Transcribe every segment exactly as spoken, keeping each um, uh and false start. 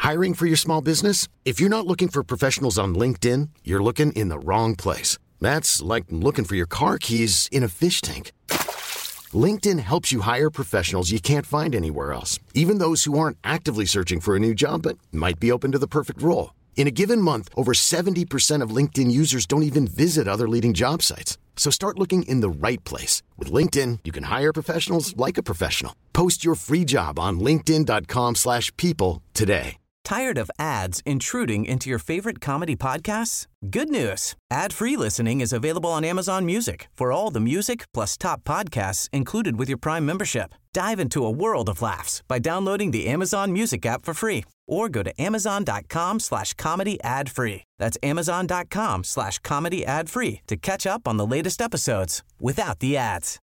Hiring for your small business? If you're not looking for professionals on LinkedIn, you're looking in the wrong place. That's like looking for your car keys in a fish tank. LinkedIn helps you hire professionals you can't find anywhere else, even those who aren't actively searching for a new job but might be open to the perfect role. In a given month, over seventy percent of LinkedIn users don't even visit other leading job sites. So start looking in the right place. With LinkedIn, you can hire professionals like a professional. Post your free job on linkedin.com slash people today. Tired of ads intruding into your favorite comedy podcasts? Good news. Ad-free listening is available on Amazon Music for all the music plus top podcasts included with your Prime membership. Dive into a world of laughs by downloading the Amazon Music app for free or go to amazon.com slash comedy ad free. That's amazon.com slash comedy ad free to catch up on the latest episodes without the ads.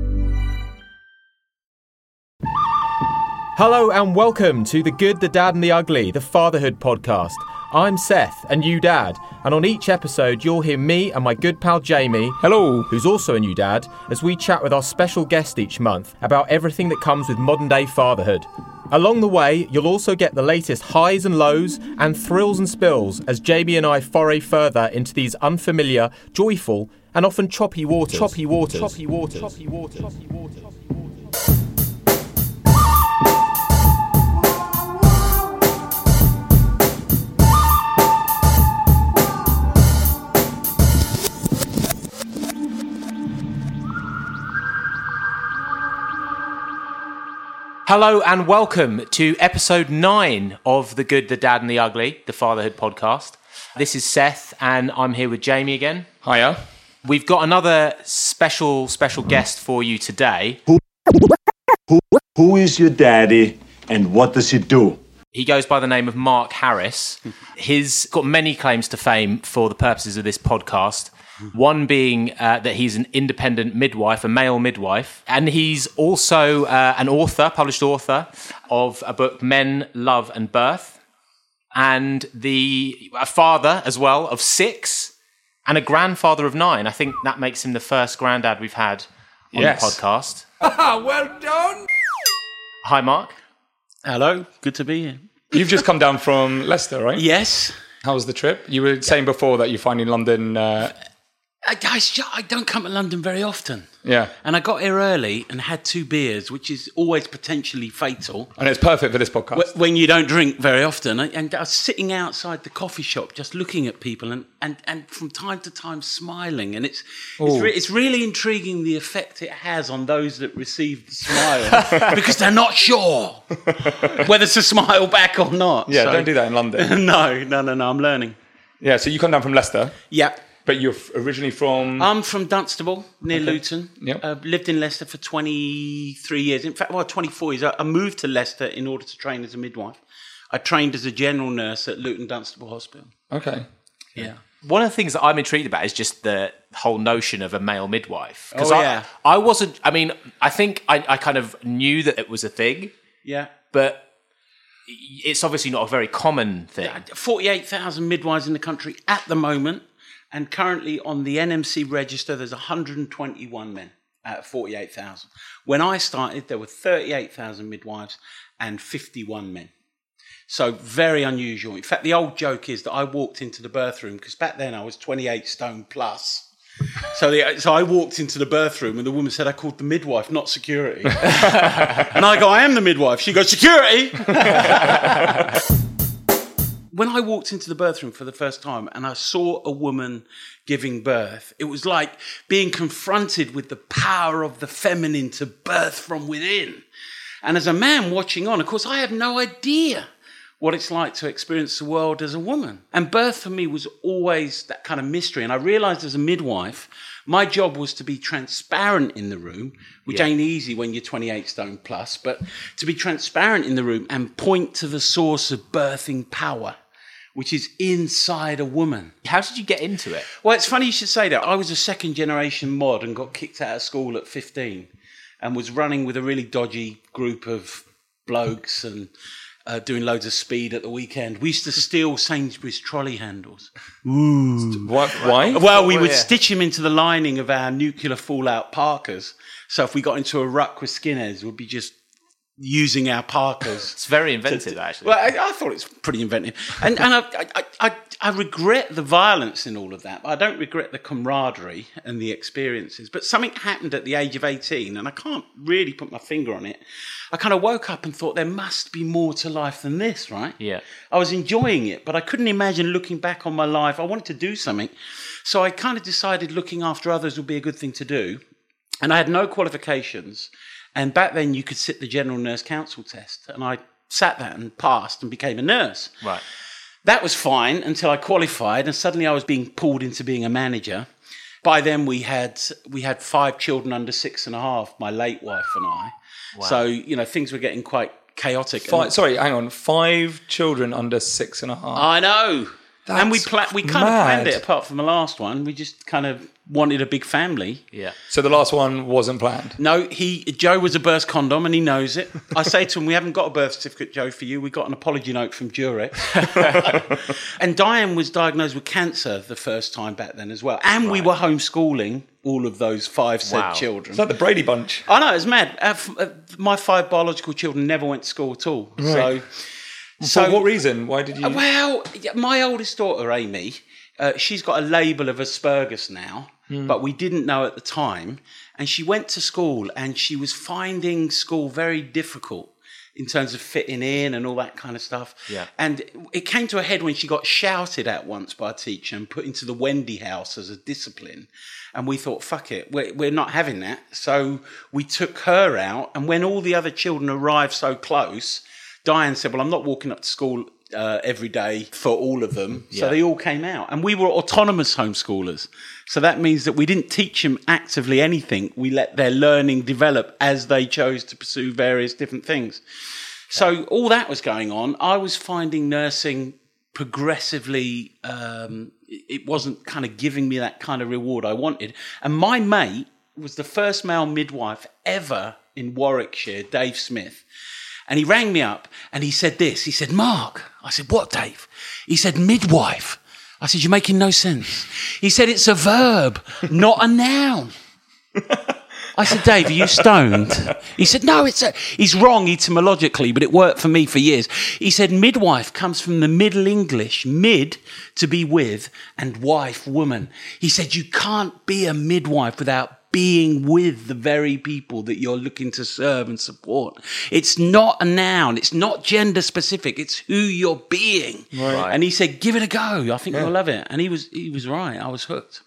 Hello and welcome to The Good, The Dad and The Ugly, the Fatherhood podcast. I'm Seth, a new dad, and on each episode you'll hear me and my good pal Jamie, hello, who's also a new dad, as we chat with our special guest each month about everything that comes with modern day fatherhood. Along the way, you'll also get the latest highs and lows and thrills and spills as Jamie and I foray further into these unfamiliar, joyful, and often choppy waters. Choppy waters. Choppy waters. Choppy waters. Choppy waters. Choppy waters. Hello and welcome to episode nine of The Good, The Dad and The Ugly, the Fatherhood podcast. This is Seth and I'm here with Jamie again. Hiya. We've got another special, special guest for you today. Who, who, who is your daddy and what does he do? He goes by the name of Mark Harris. He's got many claims to fame for the purposes of this podcast. One being uh, that he's an independent midwife, a male midwife. And he's also uh, an author, published author of a book, Men, Love and Birth. And the a father as well of six and a grandfather of nine. I think that makes him the first granddad we've had on yes. the podcast. Well done. Hi, Mark. Hello. Good to be here. You've just come down from Leicester, right? Yes. How was the trip? You were saying before that you find in London... Uh, I, I, I don't come to London very often. Yeah. And I got here early and had two beers, which is always potentially fatal. And it's perfect for this podcast. When you don't drink very often. And I was sitting outside the coffee shop just looking at people and, and, and from time to time smiling. And it's it's, re- it's really intriguing the effect it has on those that receive the smile because they're not sure whether to smile back or not. Yeah, so, don't do that in London. no, no, no, no, I'm learning. Yeah, so you come down from Leicester. Yeah. But you're originally from... I'm from Dunstable, near okay. Luton. Yep. Uh, lived in Leicester for twenty-three years. In fact, well, twenty-four years. I moved to Leicester in order to train as a midwife. I trained as a general nurse at Luton Dunstable Hospital. Okay. Yeah. One of the things that I'm intrigued about is just the whole notion of a male midwife. Oh, I, yeah. I wasn't... I mean, I think I, I kind of knew that it was a thing. Yeah. But it's obviously not a very common thing. forty-eight thousand midwives in the country at the moment. And currently on the N M C register, there's one hundred twenty-one men out of forty-eight thousand. When I started, there were thirty-eight thousand midwives and fifty-one men. So very unusual. In fact, the old joke is that I walked into the birth room, because back then I was twenty-eight stone plus. So, the, so I walked into the birth room and the woman said I called the midwife, not security. And I go, I am the midwife. She goes, security! When I walked into the birth room for the first time and I saw a woman giving birth, it was like being confronted with the power of the feminine to birth from within. And as a man watching on, of course, I have no idea what it's like to experience the world as a woman. And birth for me was always that kind of mystery. And I realized as a midwife, my job was to be transparent in the room, which yeah. ain't easy when you're twenty-eight stone plus, but to be transparent in the room and point to the source of birthing power, which is inside a woman. How did you get into it? Well, it's funny you should say that. I was a second generation mod and got kicked out of school at fifteen and was running with a really dodgy group of blokes and uh, doing loads of speed at the weekend. We used to steal Sainsbury's trolley handles. Ooh. What, why? Well, we would yeah. stitch them into the lining of our nuclear fallout Parkers. So if we got into a ruck with skinheads, we'd be just using our parkas. It's very inventive, to, actually. Well, I, I thought it's pretty inventive. And, and I, I, I, I regret the violence in all of that. But I don't regret the camaraderie and the experiences. But something happened at the age of eighteen, and I can't really put my finger on it. I kind of woke up and thought there must be more to life than this, right? Yeah. I was enjoying it, but I couldn't imagine looking back on my life. I wanted to do something. So I kind of decided looking after others would be a good thing to do. And I had no qualifications. And back then you could sit the General Nurse Council test. And I sat that and passed and became a nurse. Right. That was fine until I qualified, and suddenly I was being pulled into being a manager. By then we had we had five children under six and a half, my late wife and I. Wow. So, you know, things were getting quite chaotic. Five, sorry, hang on. Five children under six and a half. I know. That's and we pla- we kind mad. of planned it, apart from the last one. We just kind of wanted a big family. Yeah. So the last one wasn't planned? No, he Joe was a burst condom and he knows it. I say to him, we haven't got a birth certificate, Joe, for you. We got an apology note from Durex. And Diane was diagnosed with cancer the first time back then as well. And right. we were homeschooling all of those five said wow. children. It's like the Brady Bunch. I know, it's mad. Uh, f- uh, my five biological children never went to school at all. Right. So... So, For what reason? Why did you... Well, my oldest daughter, Amy, uh, she's got a label of Asperger's now, mm. but we didn't know at the time. And she went to school and she was finding school very difficult in terms of fitting in and all that kind of stuff. Yeah. And it came to a head when she got shouted at once by a teacher and put into the Wendy house as a discipline. And we thought, fuck it, we're, we're not having that. So we took her out. And when all the other children arrived so close... Diane said, well, I'm not walking up to school uh, every day for all of them. Yeah. So they all came out. And we were autonomous homeschoolers. So that means that we didn't teach them actively anything. We let their learning develop as they chose to pursue various different things. So yeah. all that was going on. I was finding nursing progressively, um, it wasn't kind of giving me that kind of reward I wanted. And my mate was the first male midwife ever in Warwickshire, Dave Smith. And he rang me up and he said this. He said, Mark. I said, what, Dave? He said, midwife. I said, you're making no sense. He said, it's a verb, not a noun. I said, Dave, are you stoned? He said, no, it's a... He's wrong etymologically, but it worked for me for years. He said, midwife comes from the Middle English, mid, to be with, and wife, woman. He said, you can't be a midwife without being with the very people that you're looking to serve and support. It's not a noun. It's not gender specific. It's who you're being. Right. And he said, give it a go. I think yeah. you'll love it. And he was he was right. I was hooked.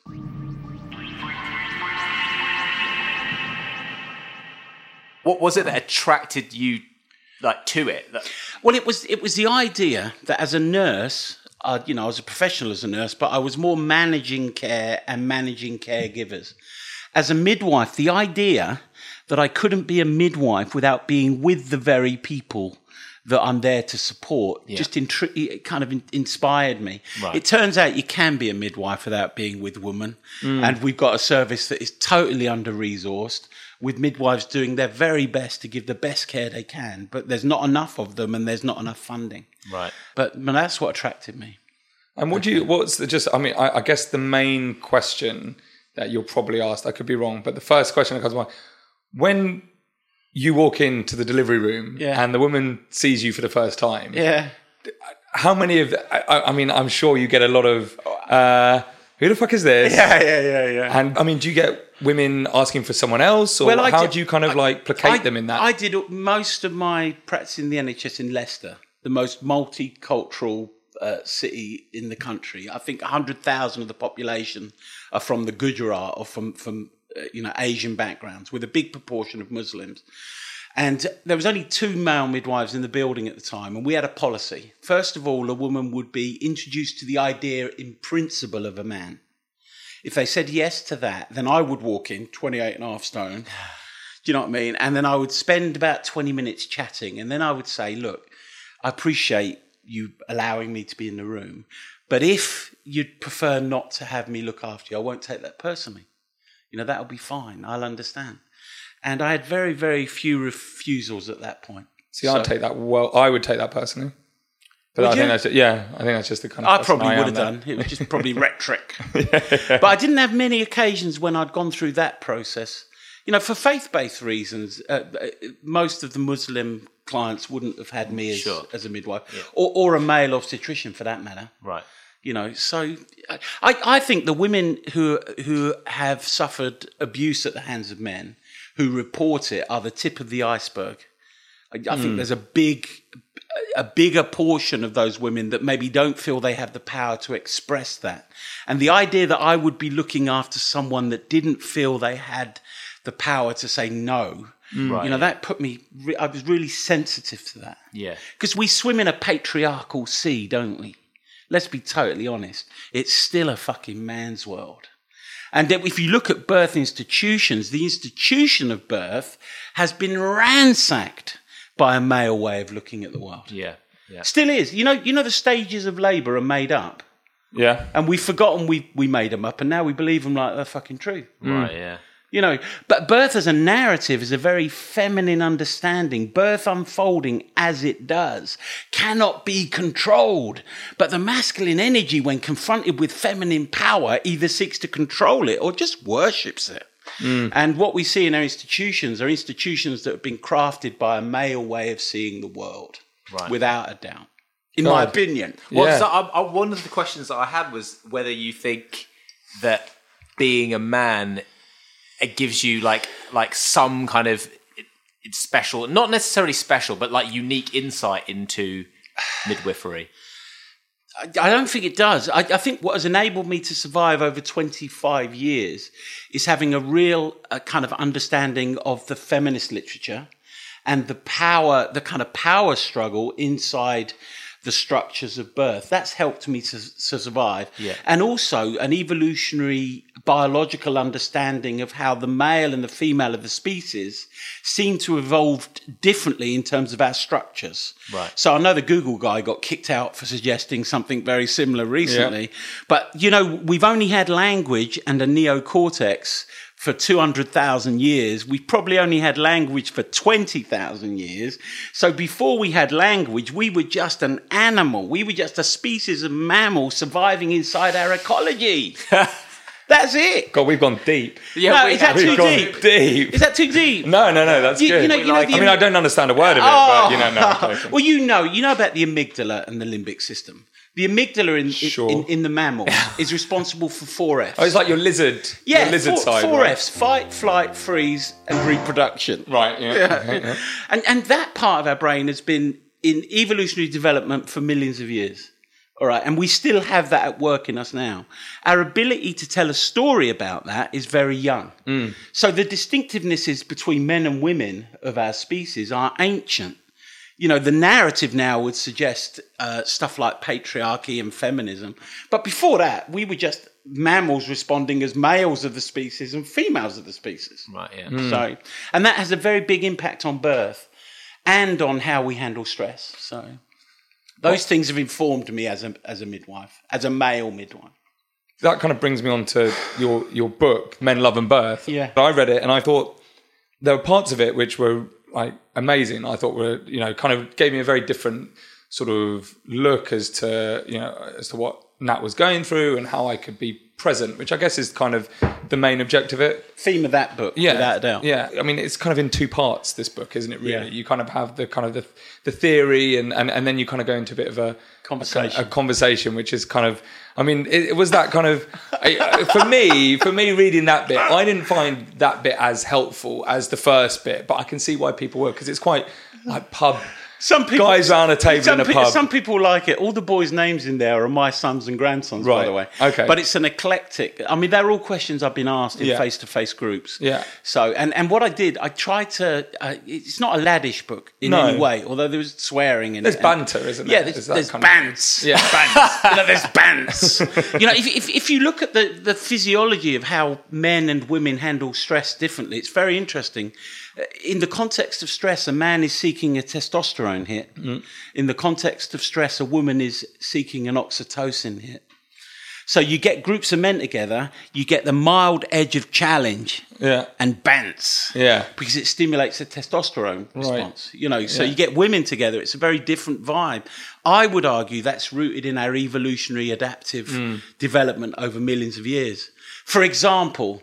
What was it that attracted you like to it? That- well, it was it was the idea that as a nurse, uh, you know, I was a professional as a nurse, but I was more managing care and managing caregivers. As a midwife, the idea that I couldn't be a midwife without being with the very people that I'm there to support yeah. just intri- it kind of in- inspired me. Right. It turns out you can be a midwife without being with women. Mm. And we've got a service that is totally under-resourced, with midwives doing their very best to give the best care they can. But there's not enough of them and there's not enough funding. Right. But, but that's what attracted me. And what do you, what's the just, I mean, I, I guess the main question that you're probably asked, I could be wrong, but the first question that comes to mind, when you walk into the delivery room yeah. and the woman sees you for the first time, yeah, how many of, the, I, I mean, I'm sure you get a lot of, uh, who the fuck is this? Yeah, yeah, yeah, yeah. And I mean, do you get women asking for someone else, or well, how did, do you kind of I, like placate I, them in that? I did most of my practice in the N H S in Leicester, the most multicultural uh, city in the country. I think one hundred thousand of the population are from the Gujarat or from, from uh, you know, Asian backgrounds, with a big proportion of Muslims. And there was only two male midwives in the building at the time, and we had a policy. First of all, a woman would be introduced to the idea in principle of a man. If they said yes to that, then I would walk in, twenty-eight and a half stone. Do you know what I mean? And then I would spend about twenty minutes chatting, and then I would say, look, I appreciate you allowing me to be in the room, but if you'd prefer not to have me look after you, I won't take that personally. You know, that'll be fine. I'll understand. And I had very, very few refusals at that point. See, so, I'd take that well. I would take that personally. But I think that's yeah. I think that's just the kind of. I probably I would have done. It was just probably rhetoric. yeah. But I didn't have many occasions when I'd gone through that process. You You know, for faith-based reasons, uh, most of the Muslim clients wouldn't have had me as, Sure. as a midwife, Yeah. or, or a male obstetrician for that matter. Right. You know, so I, I think the women who who have suffered abuse at the hands of men who report it are the tip of the iceberg. I, I Mm. think there's a big, a bigger portion of those women that maybe don't feel they have the power to express that. And the idea that I would be looking after someone that didn't feel they had the power to say no, Right, you know, yeah. that put me, re- I was really sensitive to that. Yeah. Because we swim in a patriarchal sea, don't we? Let's be totally honest. It's still a fucking man's world. And then if you look at birth institutions, the institution of birth has been ransacked by a male way of looking at the world. Yeah. Yeah. Still is. You know, you know the stages of labour are made up. Yeah. And we've forgotten we, we made them up, and now we believe them like they're fucking true. Right. Yeah. You know, but birth as a narrative is a very feminine understanding. Birth unfolding as it does cannot be controlled. But the masculine energy, when confronted with feminine power, either seeks to control it or just worships it. Mm. And what we see in our institutions are institutions that have been crafted by a male way of seeing the world, Right. without a doubt, in God. my opinion. Well, Yeah. so I, I, one of the questions that I had was whether you think that being a man, it gives you like like some kind of it, it's special, not necessarily special, but like unique insight into midwifery. I don't think it does. I, I think what has enabled me to survive over twenty-five years is having a real uh, kind of understanding of the feminist literature and the power, the kind of power struggle inside the structures of birth. That's helped me to, to survive. Yeah. And also an evolutionary biological understanding of how the male and the female of the species seem to have evolved differently in terms of our structures. Right. So I know the Google guy got kicked out for suggesting something very similar recently. But, you know, we've only had language and a neocortex for two hundred thousand years. We've probably only had language for twenty thousand years. So before we had language, we were just an animal. We were just a species of mammal surviving inside our ecology. That's it. God, we've gone deep. Yeah, No, we is that have. too We've gone deep? deep. Is that too deep? No, no, no, that's You- good. you know- you know I the- mean, I don't understand a word of it, but you know, no. I'm joking. Well, you know, you know about the amygdala and the limbic system. The amygdala in, Sure. in, in the mammal is responsible for four Fs. Oh, it's like your lizard, yeah, your lizard four, side. four right? Fs: fight, flight, freeze, and reproduction. Right, yeah. Okay, yeah. And and that part of our brain has been in evolutionary development for millions of years. All right, and we still have that at work in us now. Our ability to tell a story about that is very young. Mm. So the distinctivenesses between men and women of our species are ancient. You know, the narrative now would suggest uh, stuff like patriarchy and feminism. But before that, we were just mammals responding as males of the species and females of the species. Right, yeah. So, and that has a very big impact on birth and on how we handle stress. So those things have informed me as a as a midwife, as a male midwife. That kind of brings me on to your, your book, Men, Love and Birth. Yeah. I read it and I thought there were parts of it which were like amazing. I thought were, you know, kind of gave me a very different sort of look as to, you know, as to what Nat was going through and how I could be present, which I guess is kind of the main objective of it. Theme of that book, Yeah, without a doubt. Yeah, I mean, it's kind of in two parts, this book, isn't it, really? Yeah. You kind of have the kind of the, the theory and, and, and then you kind of go into a bit of a Conversation. a, a conversation, which is kind of, I mean, it, it was that kind of, I, for me, for me reading that bit, I didn't find that bit as helpful as the first bit, but I can see why people were, because it's quite like pub, Some people, guys around a table some in a pe- pub. Some people like it. All the boys' names in there are my sons and grandsons, by Right. the way. Okay. But it's an eclectic. I mean, they're all questions I've been asked in Yeah. face-to-face groups. Yeah. So, and, and what I did, I tried to. Uh, it's not a laddish book in No. any way, although there was swearing in There's it. banter, isn't there? Yeah, there's, Is that there's kind of- bants. Yeah. bants. You know, there's bants. You know, if, if if you look at the the physiology of how men and women handle stress differently, it's very interesting. In the context of stress, a man is seeking a testosterone hit. Mm. In the context of stress, a woman is seeking an oxytocin hit. So you get groups of men together, you get the mild edge of challenge Yeah. and bants. Yeah. Because it stimulates the testosterone response. You know, so Yeah. you get women together, it's a very different vibe. I would argue that's rooted in our evolutionary adaptive Mm. development over millions of years. For example,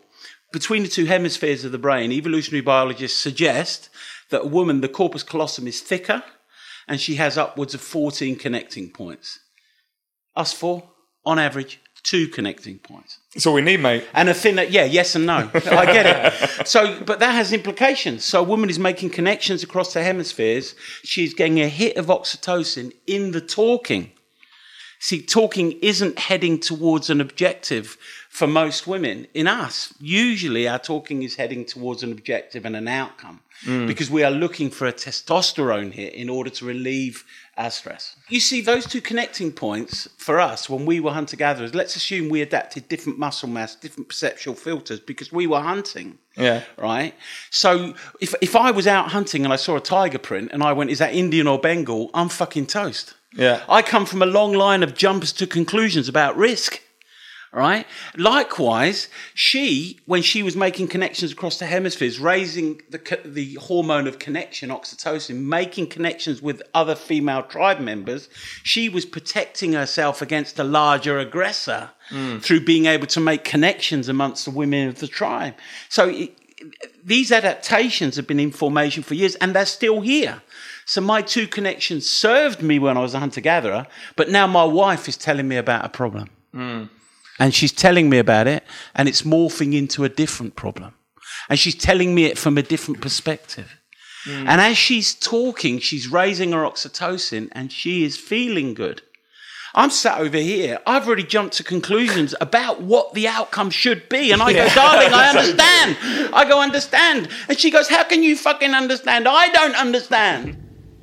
between the two hemispheres of the brain, evolutionary biologists suggest that a woman, the corpus callosum is thicker and she has upwards of fourteen connecting points. Us four, on average, two connecting points. That's all we need, mate. And a thinner, yeah, yes and no. I get it. So, but that has implications. So a woman is making connections across the hemispheres. She's getting a hit of oxytocin in the talking. See, talking isn't heading towards an objective for most women. In us, usually our talking is heading towards an objective and an outcome mm. because we are looking for a testosterone hit in order to relieve our stress. You see, those two connecting points for us when we were hunter-gatherers, let's assume we adapted different muscle mass, different perceptual filters because we were hunting. Yeah. Right? So if if I was out hunting and I saw a tiger print and I went, is that Indian or Bengal? I'm fucking toast. Yeah. I come from a long line of jumpers to conclusions about risk. Right? Likewise, she, when she was making connections across the hemispheres, raising the the hormone of connection, oxytocin, making connections with other female tribe members, she was protecting herself against a larger aggressor mm. through being able to make connections amongst the women of the tribe. So it, these adaptations have been in formation for years, and they're still here. So my two connections served me when I was a hunter-gatherer, but now my wife is telling me about a problem. Mm. And she's telling me about it, and it's morphing into a different problem. And she's telling me it from a different perspective. Mm. And as she's talking, she's raising her oxytocin, and she is feeling good. I'm sat over here. I've already jumped to conclusions about what the outcome should be. And I go, darling, I understand. I go, understand. And she goes, how can you fucking understand? I don't understand.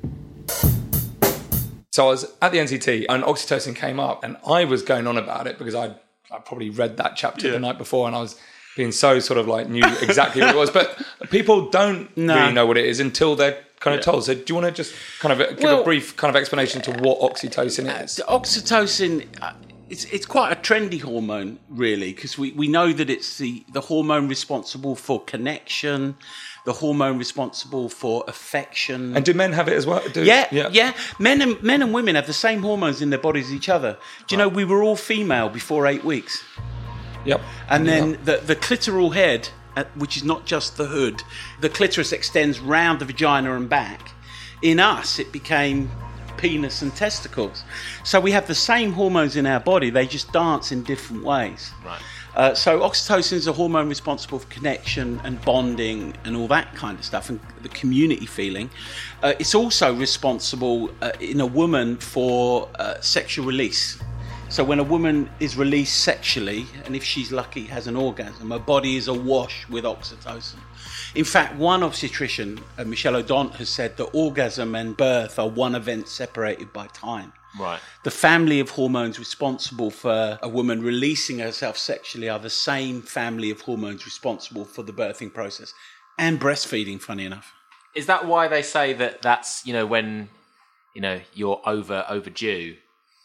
So I was at the N C T, and oxytocin came up, and I was going on about it because I'd I probably read that chapter yeah. the night before, and I was being so sort of like knew exactly what it was. But people don't no. really know what it is until they're kind of yeah. told. So do you want to just kind of give well, a brief kind of explanation to what oxytocin is? Uh, oxytocin, uh, it's it's quite a trendy hormone, really, because we, we know that it's the, the hormone responsible for connection, the hormone responsible for affection. And do men have it as well? Do, yeah, yeah, yeah. Men and men and women have the same hormones in their bodies as each other. Do you right. know we were all female before eight weeks? Yep. And then yep. the, the clitoral head, which is not just the hood, the clitoris extends round the vagina and back. In us, it became penis and testicles. So we have the same hormones in our body, they just dance in different ways. Right. Uh, so oxytocin is a hormone responsible for connection and bonding and all that kind of stuff, and the community feeling. Uh, it's also responsible uh, in a woman for uh, sexual release. So when a woman is released sexually, and if she's lucky, has an orgasm, her body is awash with oxytocin. In fact, one obstetrician, uh, Michelle O'Donnell, has said that orgasm and birth are one event separated by time. Right. The family of hormones responsible for a woman releasing herself sexually are the same family of hormones responsible for the birthing process and breastfeeding, funny enough. Is that why they say that that's, you know, when, you know, you're over overdue,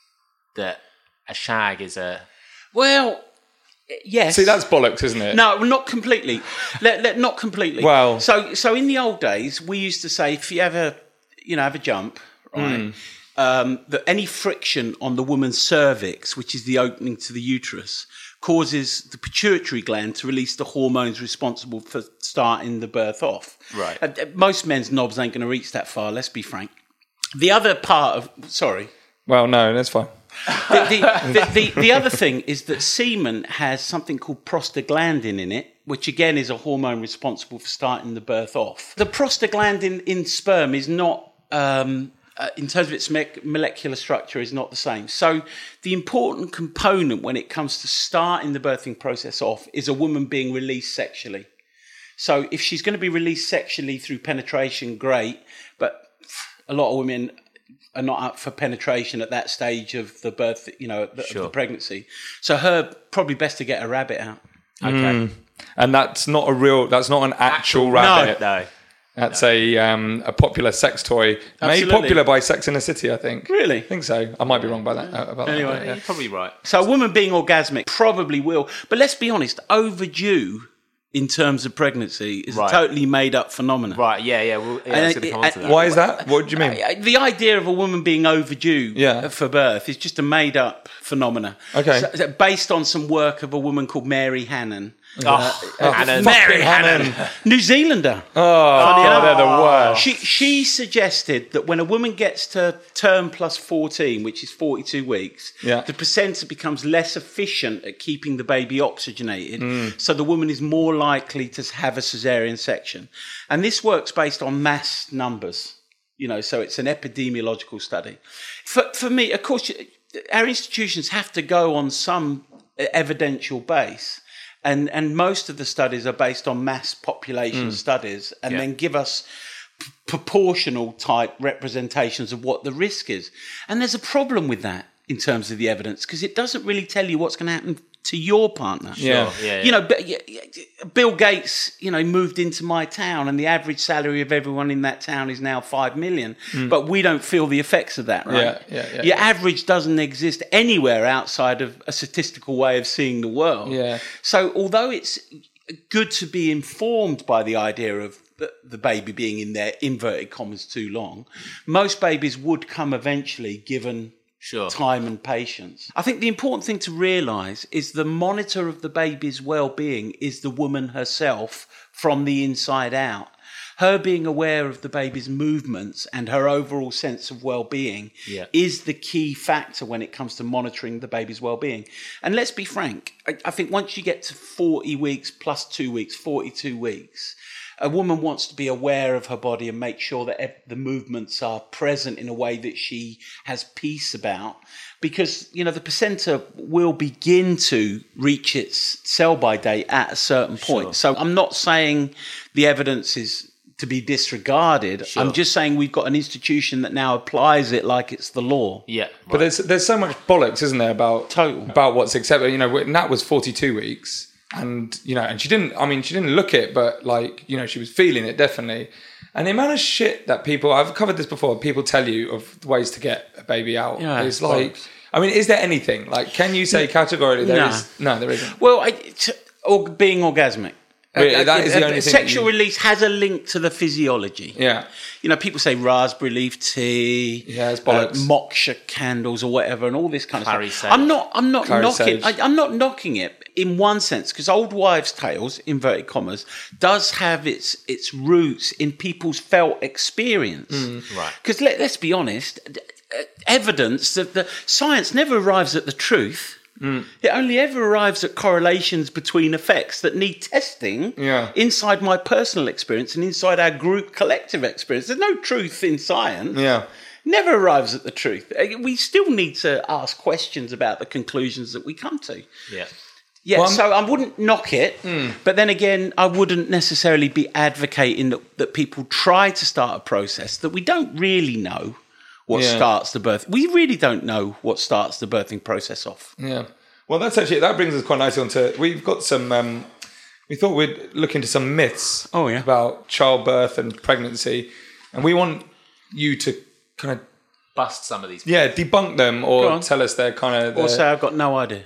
that a shag is a... Well, yes. See, that's bollocks, isn't it? No, not completely. let, let, not completely. Well... So, so in the old days, we used to say, if you have a, you know, have a jump, right... Mm. Um, that any friction on the woman's cervix, which is the opening to the uterus, causes the pituitary gland to release the hormones responsible for starting the birth off. Right. Uh, most men's knobs ain't going to reach that far, let's be frank. The other part of... Sorry. Well, no, that's fine. The, the, the, the, the other thing is that semen has something called prostaglandin in it, which again is a hormone responsible for starting the birth off. The prostaglandin in sperm is not... Um, Uh, in terms of its me- molecular structure, is not the same. So the important component when it comes to starting the birthing process off is a woman being released sexually. So if she's going to be released sexually through penetration, great, but a lot of women are not up for penetration at that stage of the birth, you know, the, sure. of the pregnancy. So her probably best to get a rabbit out. Okay. Mm. And that's not a real, that's not an actual, actual rabbit. No, no. That's no. a um, a popular sex toy, Absolutely. made popular by Sex and the City, I think. Really? I think so. I might be wrong about that. About anyway, that, yeah. You're probably right. So a woman being orgasmic probably will, but let's be honest, overdue in terms of pregnancy is right. a totally made-up phenomenon. Right, yeah, yeah. Well, yeah I was going to come on to that. Why is that? What do you mean? The idea of a woman being overdue yeah. for birth is just a made-up phenomena. Okay. So, based on some work of a woman called Mary Hannon, Oh, uh, Hannon. Mary Hannon. New Zealander. Oh, oh they're the worst. She, she suggested that when a woman gets to term plus fourteen, which is forty-two weeks, yeah. the placenta becomes less efficient at keeping the baby oxygenated, mm. so the woman is more likely to have a caesarean section. And this works based on mass numbers, you know, so it's an epidemiological study. For, for me, of course, our institutions have to go on some evidential base. And and most of the studies are based on mass population mm. studies and yeah. then give us p- proportional type representations of what the risk is. And there's a problem with that in terms of the evidence because it doesn't really tell you what's going to happen to your partner. Sure. Yeah. Yeah, yeah. You know, but, Bill Gates, you know, moved into my town and the average salary of everyone in that town is now five million. Mm. But we don't feel the effects of that, right? Yeah, yeah, yeah, Your yeah. average doesn't exist anywhere outside of a statistical way of seeing the world. Yeah. So although it's good to be informed by the idea of the, the baby being in their inverted commas too long, most babies would come eventually given Sure. time and patience. I think the important thing to realise is the monitor of the baby's well-being is the woman herself from the inside out. Her being aware of the baby's movements and her overall sense of well-being yeah. is the key factor when it comes to monitoring the baby's well-being. And let's be frank, I, I think once you get to forty weeks plus two weeks, forty-two weeks, a woman wants to be aware of her body and make sure that the movements are present in a way that she has peace about. Because, you know, the placenta will begin to reach its sell-by date at a certain point. Sure. So I'm not saying the evidence is to be disregarded. Sure. I'm just saying we've got an institution that now applies it like it's the law. Yeah. Right. But there's there's so much bollocks, isn't there, about, Total. about what's accepted. You know, Nat was forty-two weeks. And, you know, and she didn't, I mean, she didn't look it, but like, you know, she was feeling it definitely. And the amount of shit that people, I've covered this before, people tell you of ways to get a baby out. Yeah, it's like, I mean, is there anything? Like, can you say categorically there no. is? No, there isn't. Well, I, t- or being orgasmic. Really, that is the only thing. Sexual you... release has a link to the physiology. Yeah. You know, people say raspberry leaf tea, yeah, it's uh, moksha candles or whatever, and all this kind of Clary stuff. sage. I'm not, I'm not Clary knocking. I, sage. I'm not knocking it in one sense because old wives' tales, inverted commas, does have its its roots in people's felt experience. Mm, right. Because let, let's be honest, evidence that the science never arrives at the truth. Mm. It only ever arrives at correlations between effects that need testing yeah. inside my personal experience and inside our group collective experience. There's no truth in science. Yeah. Never arrives at the truth. We still need to ask questions about the conclusions that we come to. Yeah. Yeah, well, so I wouldn't knock it, mm. but then again, I wouldn't necessarily be advocating that, that people try to start a process that we don't really know what yeah. starts the birth. We really don't know what starts the birthing process off. Yeah. Well, that's actually, that brings us quite nicely onto, we've got some, um, we thought we'd look into some myths oh, yeah. about childbirth and pregnancy. And we want you to kind of bust some of these. Yeah, debunk them or tell us they're kind of... Or say I've got no idea.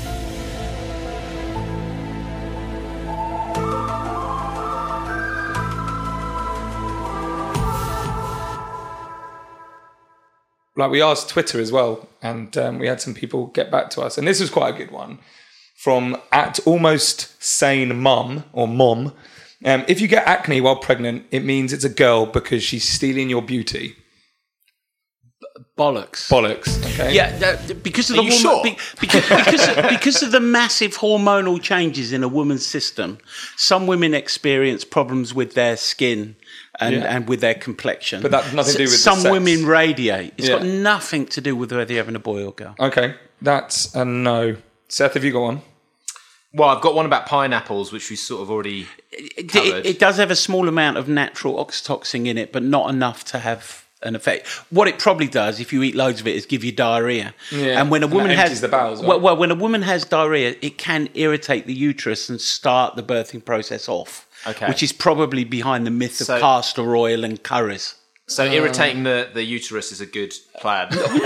Like we asked Twitter as well, and um, we had some people get back to us. And this was quite a good one from at almost sane mum or mom. Um, if you get acne while pregnant, it means it's a girl because she's stealing your beauty. Bollocks. Bollocks. Okay. Yeah, that, because of Are the you sure? be, because, because, of, because of the massive hormonal changes in a woman's system, some women experience problems with their skin and, yeah. and with their complexion. But that has nothing to do with some the sex. women radiate. It's Yeah. got nothing to do with whether you're having a boy or girl. Okay, that's a no. Seth, have you got one? Well, I've got one about pineapples, which we sort of already It, covered. it, it does have a small amount of natural oxytocin in it, but not enough to have an effect. What it probably does, if you eat loads of it, is give you diarrhea. Yeah. And when a And woman that empties has the bowels, right? well, well, when a woman has diarrhea, it can irritate the uterus and start the birthing process off. Okay. Which is probably behind the myth of So- castor oil and curries. So irritating the, the uterus is a good plan. No, no.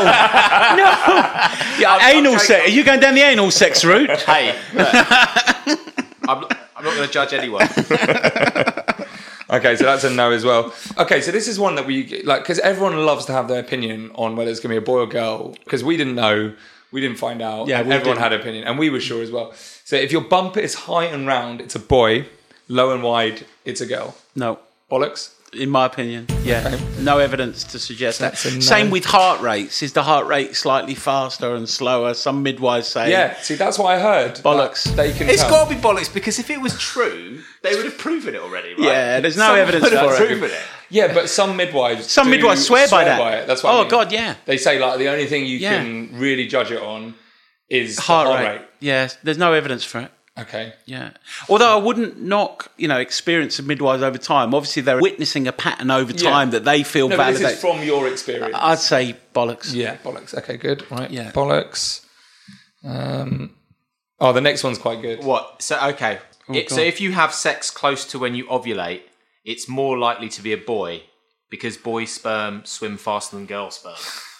Yeah, I'm- anal I'm sex. joking. Are you going down the anal sex route? Hey, look, I'm, not- I'm not going to judge anyone. Okay, so that's a no as well. Okay, so this is one that we like because everyone loves to have their opinion on whether it's going to be a boy or girl. Because we didn't know, We didn't find out. Yeah, and we everyone didn't. had an opinion, and we were sure as well. So if your bumper is high and round, it's a boy. Low and wide, it's a girl. No. Bollocks. In my opinion, yeah. Okay. No evidence to suggest that. No. Same with heart rates. Is the heart rate slightly faster and slower? Some midwives say... Yeah, see, that's what I heard. Bollocks. They can It's tell. got to be bollocks, because if it was true, they would have proven it already, right? Yeah, there's no Someone evidence would have for it. proven it. Yeah, but some midwives Some do midwives swear by that. it. That's what Oh, I mean. God, yeah. They say, like, the only thing you Yeah. can really judge it on is Heart, the heart rate. rate. Yeah, there's no evidence for it. Okay. Yeah. Although I wouldn't knock, you know, experience of midwives over time. Obviously, they're witnessing a pattern over time Yeah. that they feel No, but validates. this is from your experience. I'd say bollocks. Yeah, bollocks. Okay, good. Right. Yeah. Bollocks. Um, oh, the next one's quite good. What? So, okay. It, so if you have sex close to when you ovulate, it's more likely to be a boy because boy sperm swim faster than girl sperm.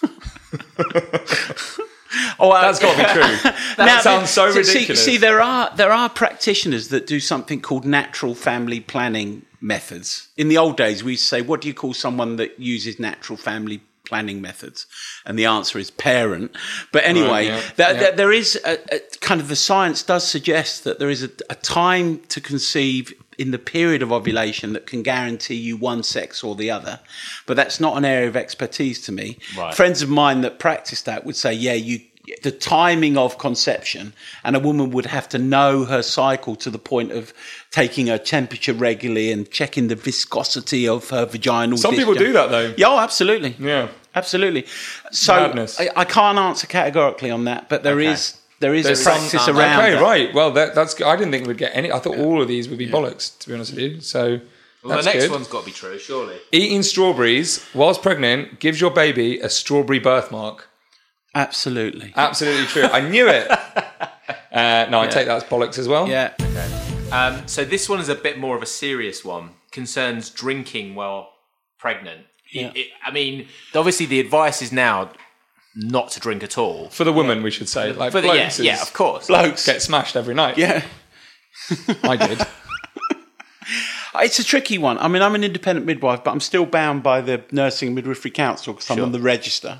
Oh, uh, That's got to be true. That now, sounds so see, ridiculous. See, there are there are practitioners that do something called natural family planning methods. In the old days, we used to say, "What do you call someone that uses natural family planning methods?" And the answer is parent. But anyway, Right, yeah, that, yeah. that there is a, a kind of the science does suggest that there is a, a time to conceive in the period of ovulation that can guarantee you one sex or the other. But that's not an area of expertise to me. Right. Friends of mine that practice that would say, yeah, you the timing of conception, and a woman would have to know her cycle to the point of taking her temperature regularly and checking the viscosity of her vaginal Some people discharge. do that, though. Yeah, oh, absolutely. Yeah. Absolutely. So Madness. I, I can't answer categorically on that, but there Okay. is there is There's a practice some- around Okay, that. right. Well, that, that's good. I didn't think we'd get any. I thought all of these would be bollocks, to be honest with you. So Well, that's the next good. one's got to be true, surely. Eating strawberries whilst pregnant gives your baby a strawberry birthmark. Absolutely. Absolutely true. I knew it. Uh, no, I take that as bollocks as well. Yeah. Um, so this one is a bit more of a serious one. Concerns drinking while pregnant. It- Yeah. it- I mean, obviously the advice is now not to drink at all. For the woman, we should say. Like, For the, yeah, blokes is- yeah, of course. Blokes. get smashed every night. Yeah. I did. It's a tricky one. I mean, I'm an independent midwife, but I'm still bound by the Nursing and Midwifery Council because I'm Sure. on the register.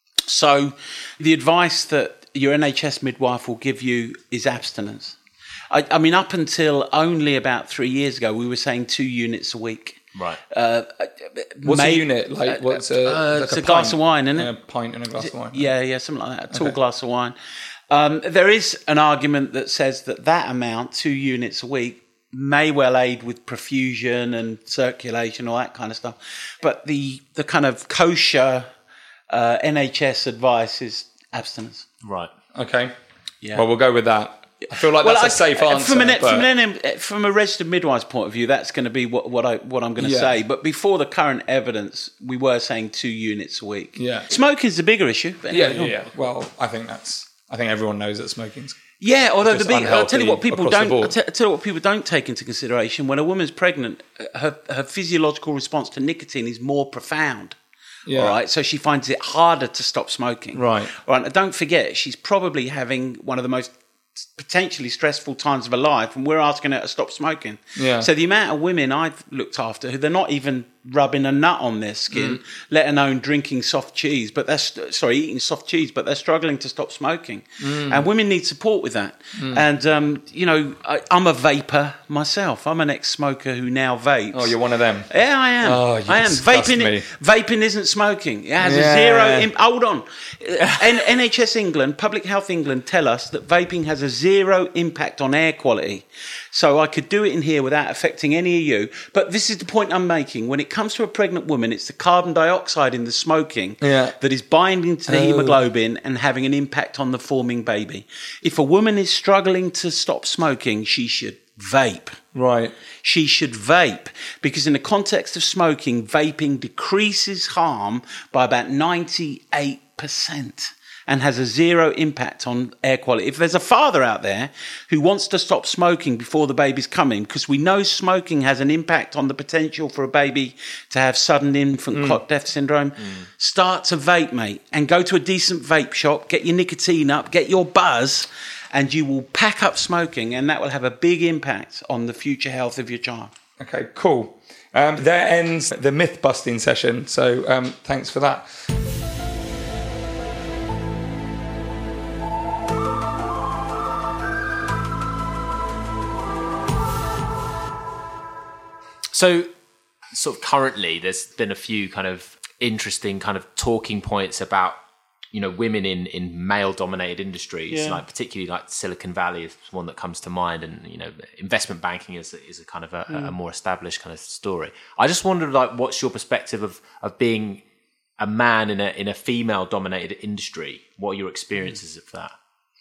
So the advice that your N H S midwife will give you is abstinence. I, I mean, up until only about three years ago, we were saying two units a week. Right. Uh, What's may- a unit? Like, what's a, uh, like it's a glass pint? of wine, isn't it? A pint and a glass of wine. Yeah, yeah, something like that. A tall Okay. glass of wine. Um, there is an argument that says that that amount, two units a week, may well aid with perfusion and circulation, all that kind of stuff. But the the kind of kosher uh, N H S advice is abstinence. Right. Okay. Yeah. Well, we'll go with that. I feel like that's a safe I- answer. From, an, but- from, an, from a registered midwife's point of view, that's going to be what, what, I, what I'm going to Yeah. say. But before the current evidence, we were saying two units a week. Yeah. Smoking's the bigger issue. But yeah, anyway, yeah, yeah. Well, I think that's. I think everyone knows that smoking's. Yeah, although the Just big, I'll tell you what unhealthy people across the don't. board. I'll tell, I'll tell you what people don't take into consideration when a woman's pregnant. Her her physiological response to nicotine is more profound. Yeah. All right, so she finds it harder to stop smoking. Right. All right. And don't forget, she's probably having one of the most potentially stressful times of her life, and we're asking her to stop smoking. Yeah. So the amount of women I've looked after who they're not even rubbing a nut on their skin, Mm. let alone drinking soft cheese, but they're st- sorry eating soft cheese, but they're struggling to stop smoking, Mm. and women need support with that. And um, you know, I, I'm a vapor myself. I'm an ex-smoker who now vapes. Oh, you're one of them. Yeah, I am. Oh, you I am. disgust Vaping, me. vaping isn't smoking. It has Yeah. a zero. Imp- hold on. Uh, N- NHS England, Public Health England, tell us that vaping has a zero impact on air quality. So I could do it in here without affecting any of you. But this is the point I'm making. When it comes to a pregnant woman, it's the carbon dioxide in the smoking Yeah. that is binding to the Oh. hemoglobin and having an impact on the forming baby. If a woman is struggling to stop smoking, she should vape. Right. She should vape because in the context of smoking, vaping decreases harm by about ninety-eight percent and has a zero impact on air quality. If there's a father out there who wants to stop smoking before the baby's coming, because we know smoking has an impact on the potential for a baby to have sudden infant clot death syndrome, start to vape, mate, and go to a decent vape shop, get your nicotine up, get your buzz, and you will pack up smoking, and that will have a big impact on the future health of your child. Okay, cool. Um, there ends the myth busting session. So um, thanks for that. So, sort of currently, there's been a few kind of interesting kind of talking points about, you know, women in, in male-dominated industries, yeah. like particularly like Silicon Valley is one that comes to mind, and you know, investment banking is is a kind of a, mm. a more established kind of story. I just wondered, like, what's your perspective of of being a man in a in a female-dominated industry? What are your experiences mm. of that?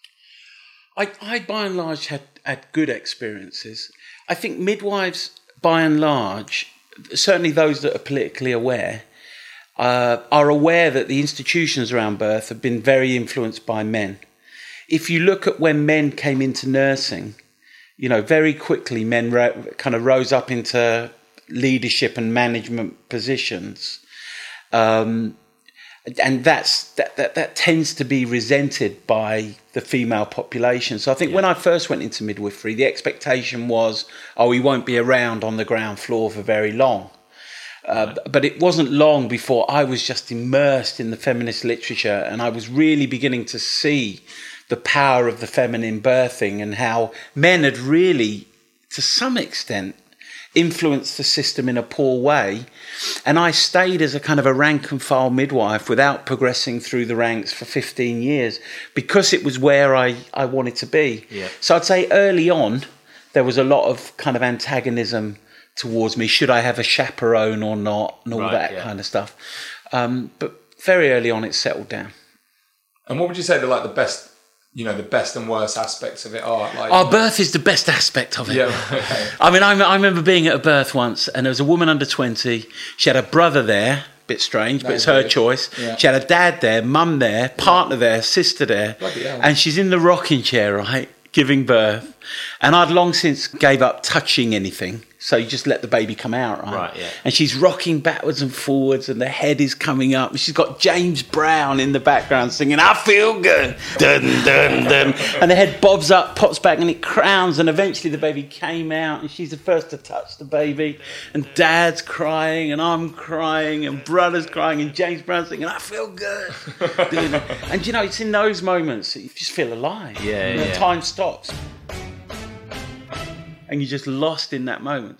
I, I, by and large, had had good experiences. I think midwives, by and large, certainly those that are politically aware, uh, are aware that the institutions around birth have been very influenced by men. If you look at when men came into nursing, you know, very quickly men ro- kind of rose up into leadership and management positions. Um, and that's that, that that tends to be resented by the female population. So I think yeah. when I first went into midwifery, the expectation was, oh, he won't be around on the ground floor for very long. Uh, right. But it wasn't long before I was just immersed in the feminist literature, and I was really beginning to see the power of the feminine birthing and how men had really, to some extent, influenced the system in a poor way. And I stayed as a kind of a rank and file midwife without progressing through the ranks for fifteen years because it was where I, I wanted to be. Yeah. So I'd say early on, there was a lot of kind of antagonism towards me. Should I have a chaperone or not? And all right, that yeah. kind of stuff. Um, but very early on, it settled down. And what would you say the like the best, you know, the best and worst aspects of it are? Like, Our birth is the best aspect of it. Yeah, okay. I mean, I, I remember being at a birth once, and there was a woman under twenty. She had a brother there, bit strange, but no, it's her choice. Yeah. She had a dad there, mum there, partner there, sister there, and she's in the rocking chair, right, giving birth. And I'd long since gave up touching anything. So you just let the baby come out, right? Right, yeah. And she's rocking backwards and forwards, and the head is coming up. And she's got James Brown in the background singing, I feel good, dun, dun, dun. And the head bobs up, pops back, and it crowns. And eventually the baby came out, and she's the first to touch the baby. And Dad's crying, and I'm crying, and Brother's crying, and James Brown's singing, I feel good. And, you know, it's in those moments that you just feel alive. Yeah, and yeah. time stops. And you're just lost in that moment.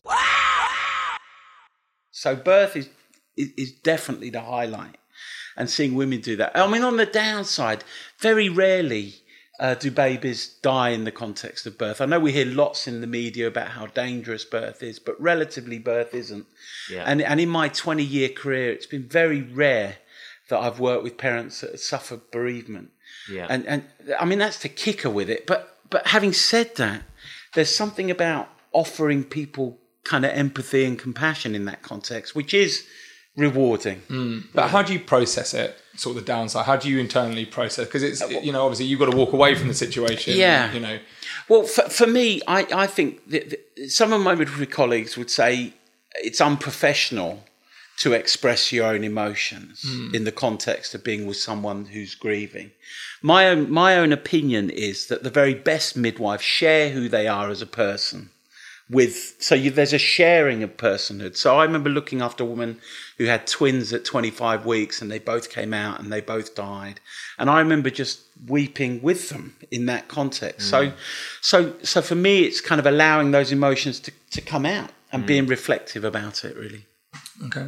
So birth is, is is definitely the highlight, and seeing women do that. I mean, on the downside, very rarely uh, do babies die in the context of birth. I know we hear lots in the media about how dangerous birth is, but relatively birth isn't. Yeah. And and in my twenty-year career, it's been very rare that I've worked with parents that suffer bereavement. Yeah. And and I mean, that's the kicker with it. But but having said that, there's something about offering people kind of empathy and compassion in that context, which is rewarding. Mm. But how do you process it, sort of the downside? How do you internally process? Because it's, you know, obviously you've got to walk away from the situation. Yeah. You know. Well, for, for me, I, I think that, that some of my midwifery colleagues would say it's unprofessional to express your own emotions mm. in the context of being with someone who's grieving. My own, my own opinion is that the very best midwives share who they are as a person with, so you, there's a sharing of personhood. So I remember looking after a woman who had twins at twenty-five weeks, and they both came out and they both died. And I remember just weeping with them in that context. Mm. So, so, so for me, it's kind of allowing those emotions to, to come out and mm. being reflective about it, really. Okay.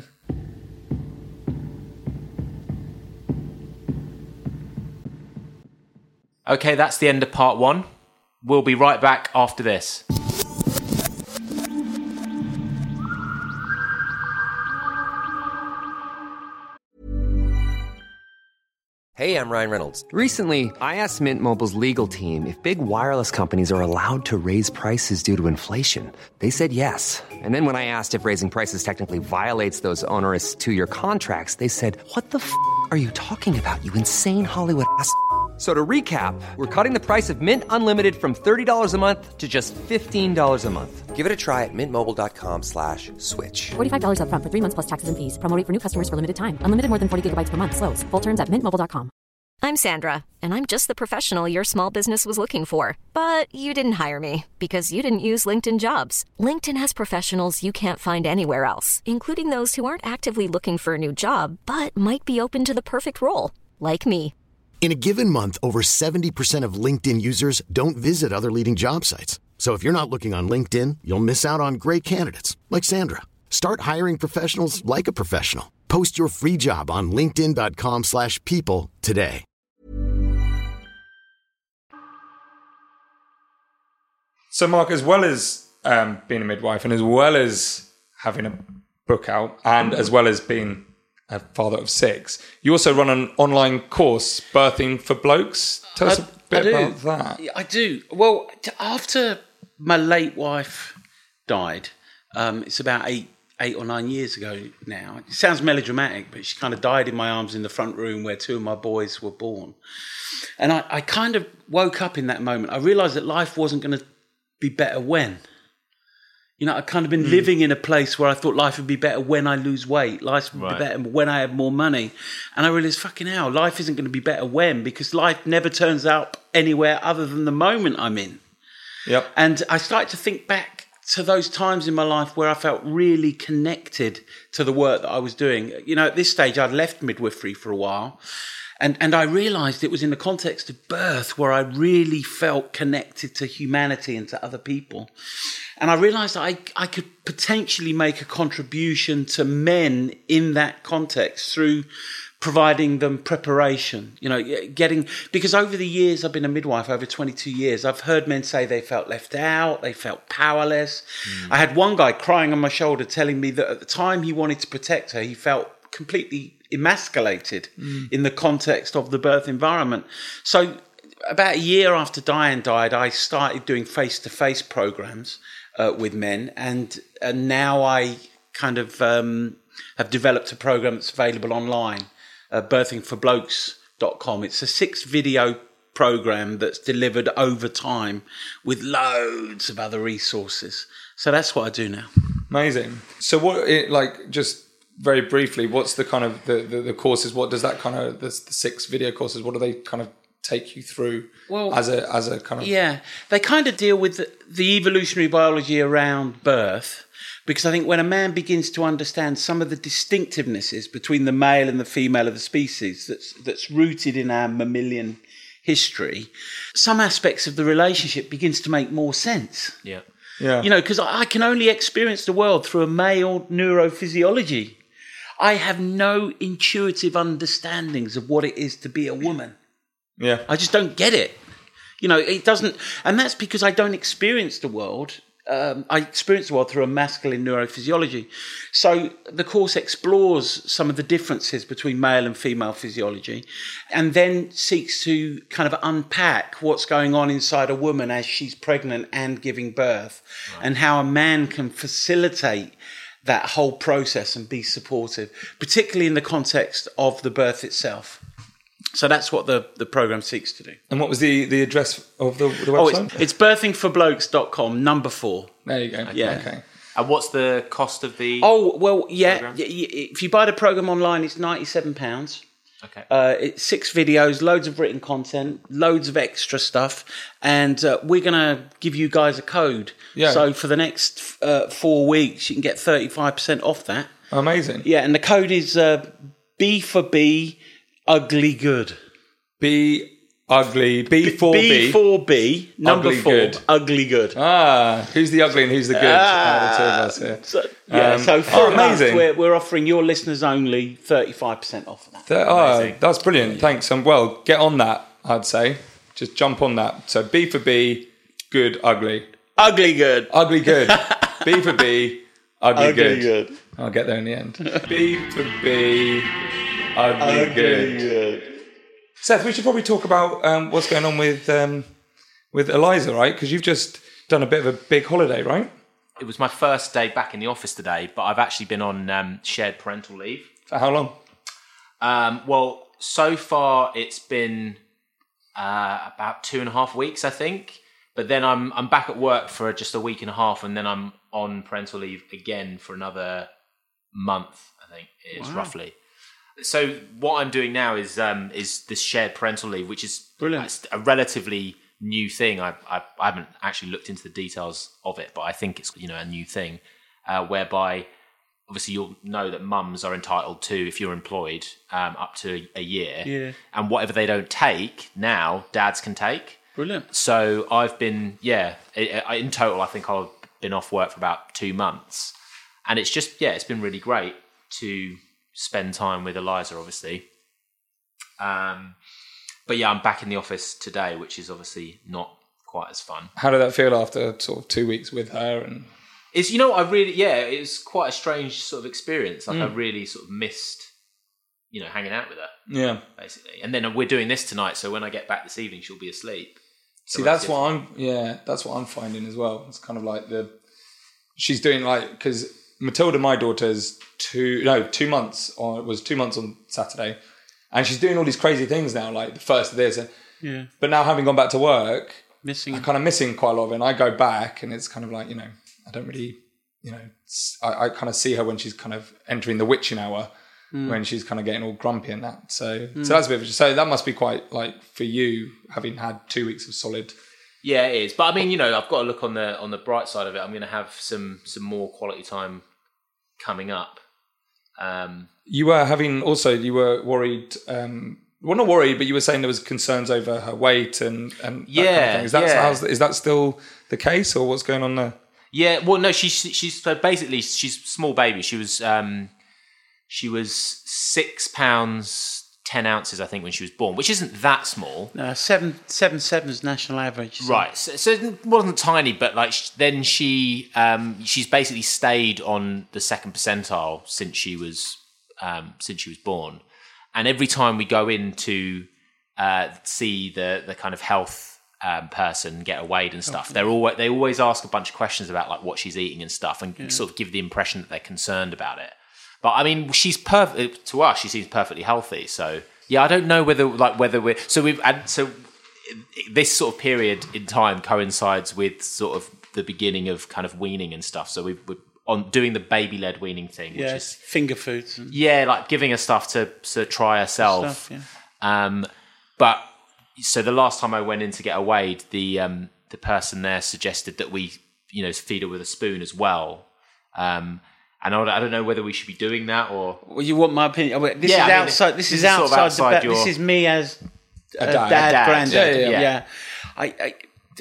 Okay, that's the end of part one. We'll be right back after this. Hey, I'm Ryan Reynolds. Recently, I asked Mint Mobile's legal team if big wireless companies are allowed to raise prices due to inflation. They said yes. And then when I asked if raising prices technically violates those onerous two-year contracts, they said, what the f*** are you talking about, you insane Hollywood ass f- So to recap, we're cutting the price of Mint Unlimited from thirty dollars a month to just fifteen dollars a month. Give it a try at mintmobile.com slash switch. forty-five dollars up front for three months plus taxes and fees. Promo rate for new customers for limited time. Unlimited more than forty gigabytes per month. Slows full terms at mint mobile dot com. I'm Sandra, and I'm just the professional your small business was looking for. But you didn't hire me because you didn't use LinkedIn Jobs. LinkedIn has professionals you can't find anywhere else, including those who aren't actively looking for a new job, but might be open to the perfect role, like me. In a given month, over seventy percent of LinkedIn users don't visit other leading job sites. So if you're not looking on LinkedIn, you'll miss out on great candidates like Sandra. Start hiring professionals like a professional. Post your free job on linkedin.com slash people today. So, Mark, as well as um, being a midwife and as well as having a book out and as well as being a father of six, you also run an online course, Birthing for Blokes. Tell us I, a bit about that. I do. Well, after my late wife died, um, it's about eight eight or nine years ago now. It sounds melodramatic, but she kind of died in my arms in the front room where two of my boys were born. And I, I kind of woke up in that moment. I realised that life wasn't going to be better when. You know, I'd kind of been mm. living in a place where I thought life would be better when I lose weight. Life would right. be better when I have more money. And I realised, fucking hell, life isn't going to be better when, because life never turns up anywhere other than the moment I'm in. Yep. And I started to think back to those times in my life where I felt really connected to the work that I was doing. You know, at this stage, I'd left midwifery for a while. And and I realised it was in the context of birth where I really felt connected to humanity and to other people. And I realised I, I could potentially make a contribution to men in that context through providing them preparation, you know, getting, because over the years, I've been a midwife over twenty-two years. I've heard men say they felt left out, they felt powerless. Mm. I had one guy crying on my shoulder telling me that at the time he wanted to protect her, he felt completely emasculated mm. in the context of the birth environment. So about a year after Diane died, I started doing face-to-face programs uh, with men. And, and now I kind of um, have developed a program that's available online. Uh, birthing for blokes dot com. It's a six video program that's delivered over time with loads of other resources. So that's what I do now. Amazing. So what, it, like, just very briefly, what's the kind of the, the, the courses? What does that kind of, the, the six video courses, what do they kind of take you through well, as a as a kind of... Yeah, they kind of deal with the, the evolutionary biology around birth. Because I think when a man begins to understand some of the distinctivenesses between the male and the female of the species that's that's rooted in our mammalian history, some aspects of the relationship begins to make more sense. Yeah. Yeah. You know, because I can only experience the world through a male neurophysiology. I have no intuitive understandings of what it is to be a woman. Yeah. I just don't get it. You know, it doesn't, and that's because I don't experience the world. Um, I experience the world through a masculine neurophysiology. So the course explores some of the differences between male and female physiology and then seeks to kind of unpack what's going on inside a woman as she's pregnant and giving birth, right. and how a man can facilitate that whole process and be supportive, particularly in the context of the birth itself. So that's what the, the program seeks to do. And what was the, the address of the, the website? Oh, it's, it's birthing for blokes dot com, number four. There you go. Okay. Yeah. Okay. And what's the cost of the Oh, well, yeah. program? If you buy the program online, it's ninety-seven pounds. Okay. Uh, it's six videos, loads of written content, loads of extra stuff. And uh, we're going to give you guys a code. Yeah. So for the next uh, four weeks, you can get thirty-five percent off that. Amazing. Yeah, and the code is uh, B for B, ugly good. B ugly. B for B. B for B. Number ugly four. Good. Ugly good. Ah, who's the ugly and who's the good? Ah, uh, the two of us here. So, yeah, um, so for oh, a month, amazing. we're, we're offering your listeners only thirty-five percent off of that. That, oh, that's brilliant. Thanks. And well, get on that, I'd say. Just jump on that. So B for B, good, ugly. Ugly good. Ugly good. B for B, ugly, Ugly good. good. I'll get there in the end. B for B, ugly, Ugly good. good. Seth, we should probably talk about um, what's going on with um, with Eliza, right? Because you've just done a bit of a big holiday, right? It was my first day back in the office today, but I've actually been on um, shared parental leave. For how long? Um, well, so far it's been uh, about two and a half weeks, I think. But then I'm I'm back at work for just a week and a half, and then I'm on parental leave again for another month, I think it is, wow. roughly. So what I'm doing now is um, is this shared parental leave, which is brilliant, a relatively new thing. I, I I haven't actually looked into the details of it, but I think it's, you know, a new thing uh, whereby obviously you'll know that mums are entitled to, if you're employed, um, up to a year, yeah. and whatever they don't take now, dads can take. Brilliant. So I've been, yeah, in total, I think I've been off work for about two months. And it's just, yeah, it's been really great to spend time with Eliza, obviously. Um, but yeah, I'm back in the office today, which is obviously not quite as fun. How did that feel after sort of two weeks with her? And It's, you know, I really, yeah, it was quite a strange sort of experience. Like, Mm. I really sort of missed, you know, hanging out with her. Yeah. Basically. And then we're doing this tonight, so when I get back this evening, she'll be asleep. So See, that's what I'm, yeah, that's what I'm finding as well. It's kind of like the, she's doing like, because Matilda, my daughter's two, no, two months, or it was two months on Saturday. And she's doing all these crazy things now, like the first of this. Yeah. But now having gone back to work, missing, I'm kind of missing quite a lot of it. And I go back and it's kind of like, you know, I don't really, you know, I, I kind of see her when she's kind of entering the witching hour, mm. when she's kind of getting all grumpy and that. So, mm. so that's a bit of a, so that must be quite like for you, having had two weeks of solid. Yeah, it is. But I mean, you know, I've got to look on the on the bright side of it. I'm going to have some some more quality time coming up. Um, you were having also, you were worried, um, well, not worried, but you were saying there was concerns over her weight and, and yeah, that kind of thing. Is that, yeah. how's, is that still the case or what's going on there? Yeah, well, no, she's she's so basically she's a small baby. She was um, she was six pounds ten ounces, I think, when she was born, which isn't that small. No, seven seven seven's national average. So. Right, so, so it wasn't tiny, but like then she um, she's basically stayed on the second percentile since she was um, since she was born, and every time we go in to uh, see the the kind of health. Um, person get her weighed and stuff. They're always they always ask a bunch of questions about like what she's eating and stuff, and yeah. sort of give the impression that they're concerned about it. But I mean, she's perfect to us. She seems perfectly healthy. So yeah, I don't know whether like whether we're so we've and so this sort of period in time coincides with sort of the beginning of kind of weaning and stuff. So we we're on doing the baby led weaning thing, yeah, which is finger foods. And yeah, like giving her stuff to to try herself. Stuff, yeah. Um, but. So the last time I went in to get her weighed, the um, the person there suggested that we, you know, feed her with a spoon as well. Um, and I don't know whether we should be doing that or. Well, you want my opinion? This yeah, is I mean, outside. This, this is is sort outside. of outside the, your... This is me as a, a dad, dad, dad granddad. Yeah, yeah, yeah. I,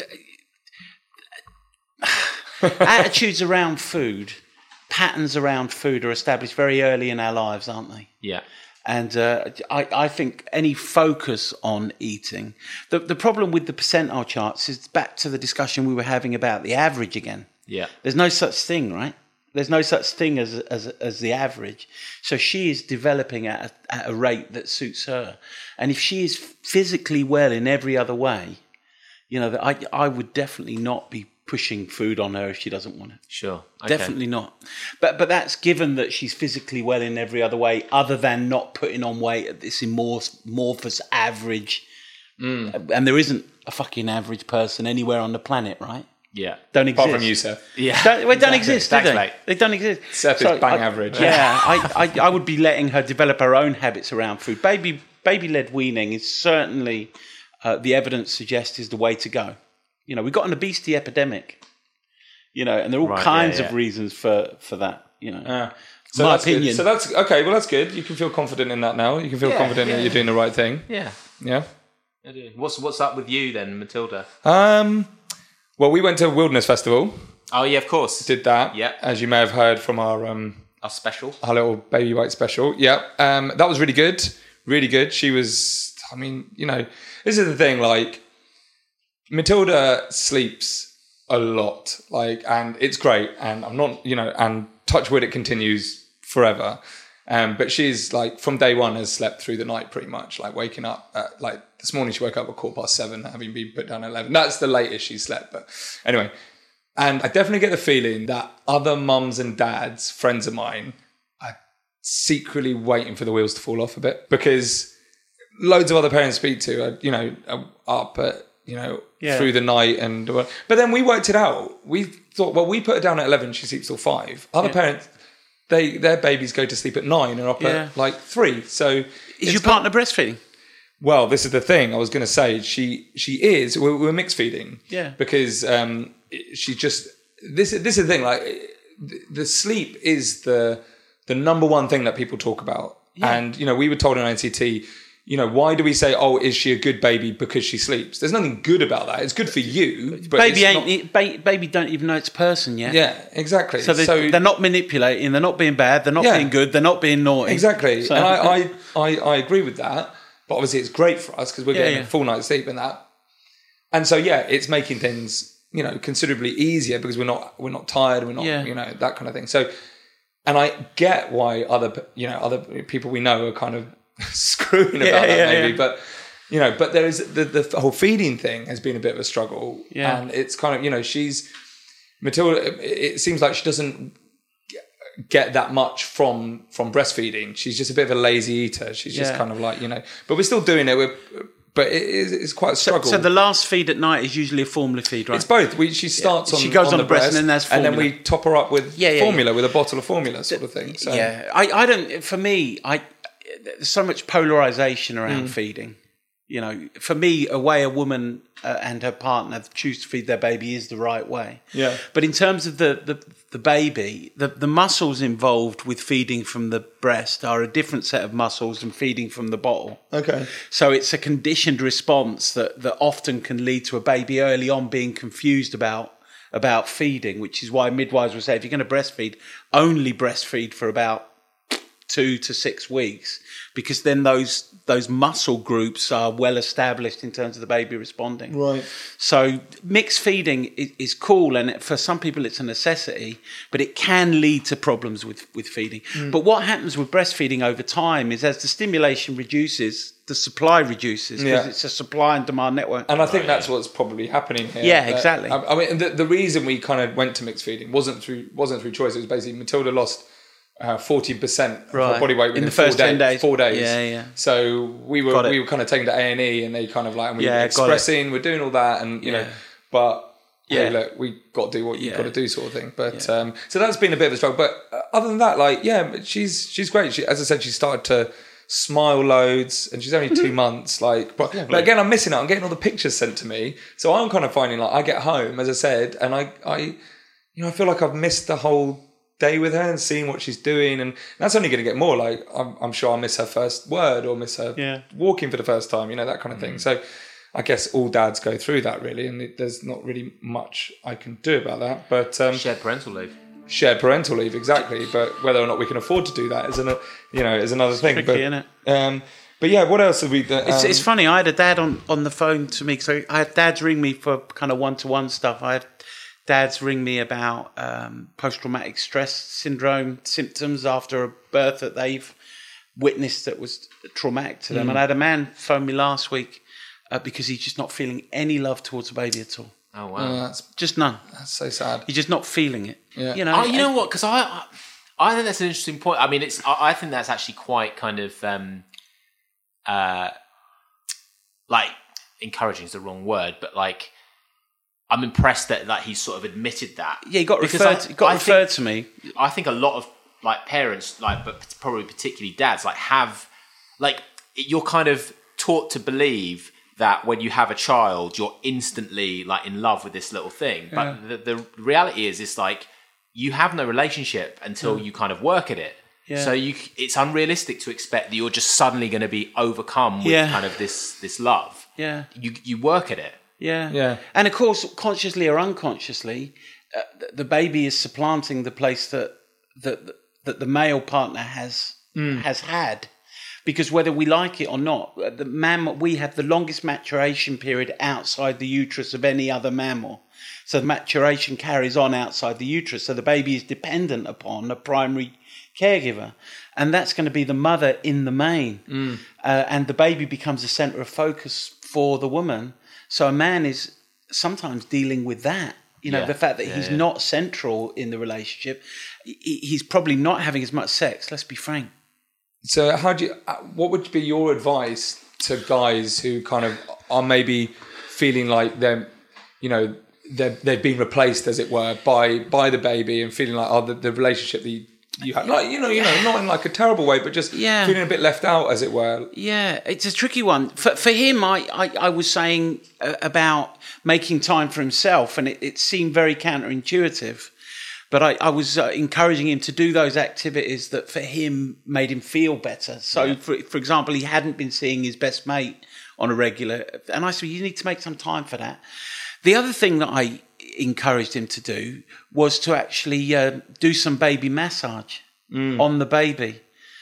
I, attitudes around food, patterns around food are established very early in our lives, aren't they? Yeah. And uh, I, I think any focus on eating... The, the problem with the percentile charts is back to the discussion we were having about the average again. Yeah. There's no such thing, right? There's no such thing as as, as the average. So she is developing at a, at a rate that suits her. And if she is physically well in every other way, you know, I, I would definitely not be pushing food on her if she doesn't want it. Sure. Okay. Definitely not. But but that's given that she's physically well in every other way other than not putting on weight at this amorphous average. Mm. And there isn't a fucking average person anywhere on the planet, right? Yeah. Don't exist. Apart from you, Seth. Yeah. Don't, well, don't exist, do Thanks, they? mate. They don't exist. Seth So is bang I, average. Yeah, I, I, I would be letting her develop her own habits around food. Baby baby-led weaning is certainly, uh, the evidence suggests, is the way to go. You know, we've got an obesity epidemic. You know, and there are all Right, kinds yeah, yeah. of reasons for, for that, you know. Uh, so My that's opinion. Good. So that's, okay, well, that's good. You can feel confident in that now. You can feel Yeah, confident yeah. that you're doing the right thing. Yeah. Yeah? I do. What's what's up with you then, Matilda? Um, well, we went to Wilderness Festival. Oh yeah, of course. Did that. Yeah. As you may have heard from our... Um, Our special. Our little Baby White special. Yeah. Um, that was really good. Really good. She was... I mean, you know, this is the thing, like... Matilda sleeps a lot, like, and it's great, and I'm not, you know, and touch wood, it continues forever. Um, but she's like from day one has slept through the night pretty much, like waking up at, like this morning she woke up at quarter past seven, having been put down at eleven. That's the latest she slept. But anyway, and I definitely get the feeling that other mums and dads, friends of mine, are secretly waiting for the wheels to fall off a bit, because loads of other parents I speak to are, you know, are up at, you know, yeah. through the night. and But then we worked it out. We thought, well, we put her down at eleven, she sleeps till five. Other yeah. parents, they their babies go to sleep at nine and are up yeah. at like three. So is your partner not, breastfeeding? Well, this is the thing I was going to say. She she is. We're, we're mixed feeding. Yeah. Because um, she just this this is the thing. Like the sleep is the the number one thing that people talk about. Yeah. And you know, we were told in I N C T, you know, why do we say, oh, is she a good baby because she sleeps? There's nothing good about that. It's good for you. But baby it's ain't not... ba- baby don't even know it's a person yet. Yeah, exactly. So they're, so they're not manipulating. They're not being bad. They're not yeah. being good. They're not being naughty. Exactly. So, and I, I, I, I agree with that. But obviously, it's great for us because we're yeah, getting yeah. a full night's sleep and that. And so, yeah, it's making things, you know, considerably easier because we're not we're not tired. We're not, yeah. you know, that kind of thing. So, and I get why other, you know, other people we know are kind of screwing about yeah, that yeah, maybe, yeah. but you know, but there is the, the whole feeding thing has been a bit of a struggle, yeah. and it's kind of, you know, she's Matilda. It seems like she doesn't get that much from from breastfeeding. She's just a bit of a lazy eater. She's just yeah. kind of like, you know, but we're still doing it. We're, but it is it's quite a struggle. So, so the last feed at night is usually a formula feed, right? It's both. We she starts yeah. on she goes on, on the breast, breast, and then there's formula. and then we top her up with yeah, yeah, formula yeah. with a bottle of formula, sort of thing. So. Yeah, I, I don't. For me, I there's so much polarization around mm. feeding. You know, for me, a way a woman uh, and her partner choose to feed their baby is the right way. Yeah. But in terms of the, the, the baby, the, the muscles involved with feeding from the breast are a different set of muscles than feeding from the bottle. Okay. So it's a conditioned response that, that often can lead to a baby early on being confused about about feeding, which is why midwives will say, if you're going to breastfeed, only breastfeed for about two to six weeks, because then those those muscle groups are well established in terms of the baby responding. Right. So mixed feeding is, is cool, and for some people it's a necessity, but it can lead to problems with, with feeding. Mm. But what happens with breastfeeding over time is as the stimulation reduces, the supply reduces, because yeah. it's a supply and demand network. And I think that's what's probably happening here. Yeah, exactly. I, I mean, the, the reason we kind of went to mixed feeding wasn't through wasn't through choice. It was basically Matilda lost Uh, forty percent of right. her body weight within in the first four ten days, days. Four days. Yeah, yeah. So we were we were kind of taken to A and E, and they kind of like, and we yeah, were expressing, we're doing all that, and you yeah. know, but yeah, hey, look, we got to do what you've yeah. got to do, sort of thing. But yeah. um, so that's been a bit of a struggle. But other than that, like, yeah, she's she's great. She, as I said, she started to smile loads, and she's only two months. Like, but, but again, I'm missing out. I'm getting all the pictures sent to me, so I'm kind of finding like I get home, as I said, and I I you know I feel like I've missed the whole day with her and seeing what she's doing, and that's only going to get more. Like I'm, I'm sure I'll miss her first word or miss her yeah. walking for the first time, you know, that kind of thing. Mm. So I guess all dads go through that really, and it, there's not really much I can do about that. But um, shared parental leave, shared parental leave, exactly. But whether or not we can afford to do that is an, you know, is another it's thing. Tricky, but isn't it? Um, but yeah, what else have we done? Um, it's, it's funny. I had a dad on, on the phone to me. So I had dads ring me for kind of one to one stuff. I had dads ring me about um, post-traumatic stress syndrome symptoms after a birth that they've witnessed that was traumatic to them. Mm. And I had a man phone me last week uh, because he's just not feeling any love towards the baby at all. Oh, wow. Uh, that's, just none. That's so sad. He's just not feeling it. Yeah. You know, oh, you know what? Because I, I I think that's an interesting point. I mean, it's I, I think that's actually quite kind of um, uh, like encouraging is the wrong word, but like I'm impressed that that he's sort of admitted that. Yeah, he got because referred. I, he got I referred think, to me. I think a lot of like parents, like but probably particularly dads, like have like you're kind of taught to believe that when you have a child, you're instantly like in love with this little thing. But Yeah. the, the reality is, it's like you have no relationship until Mm. you kind of work at it. Yeah. So you, it's unrealistic to expect that you're just suddenly going to be overcome with Yeah. kind of this this love. Yeah. You you work at it. Yeah. Yeah. And of course, consciously or unconsciously, uh, the, the baby is supplanting the place that that that the male partner has Mm. has had. Because whether we like it or not, the mammal, we have the longest maturation period outside the uterus of any other mammal. So the maturation carries on outside the uterus. So the baby is dependent upon a primary caregiver. And that's going to be the mother in the main. Mm. Uh, and the baby becomes a center of focus for the woman. So a man is sometimes dealing with that. You know, Yeah. the fact that Yeah, he's yeah. not central in the relationship. He- He's probably not having as much sex, let's be frank. So, how do you? uh, What would be your advice to guys who kind of are maybe feeling like they're, you know, they're they've been replaced, as it were, by by the baby, and feeling like oh, the, the relationship that you, you have, like you know, you know, not in like a terrible way, but just Yeah. feeling a bit left out, as it were. Yeah, it's a tricky one. For for him, I, I, I was saying uh, about making time for himself, and it, it seemed very counterintuitive. But I, I was uh, encouraging him to do those activities that for him made him feel better. So, yeah. for, for example, he hadn't been seeing his best mate on a regular. And I said, you need to make some time for that. The other thing that I encouraged him to do was to actually uh, do some baby massage mm. on the baby.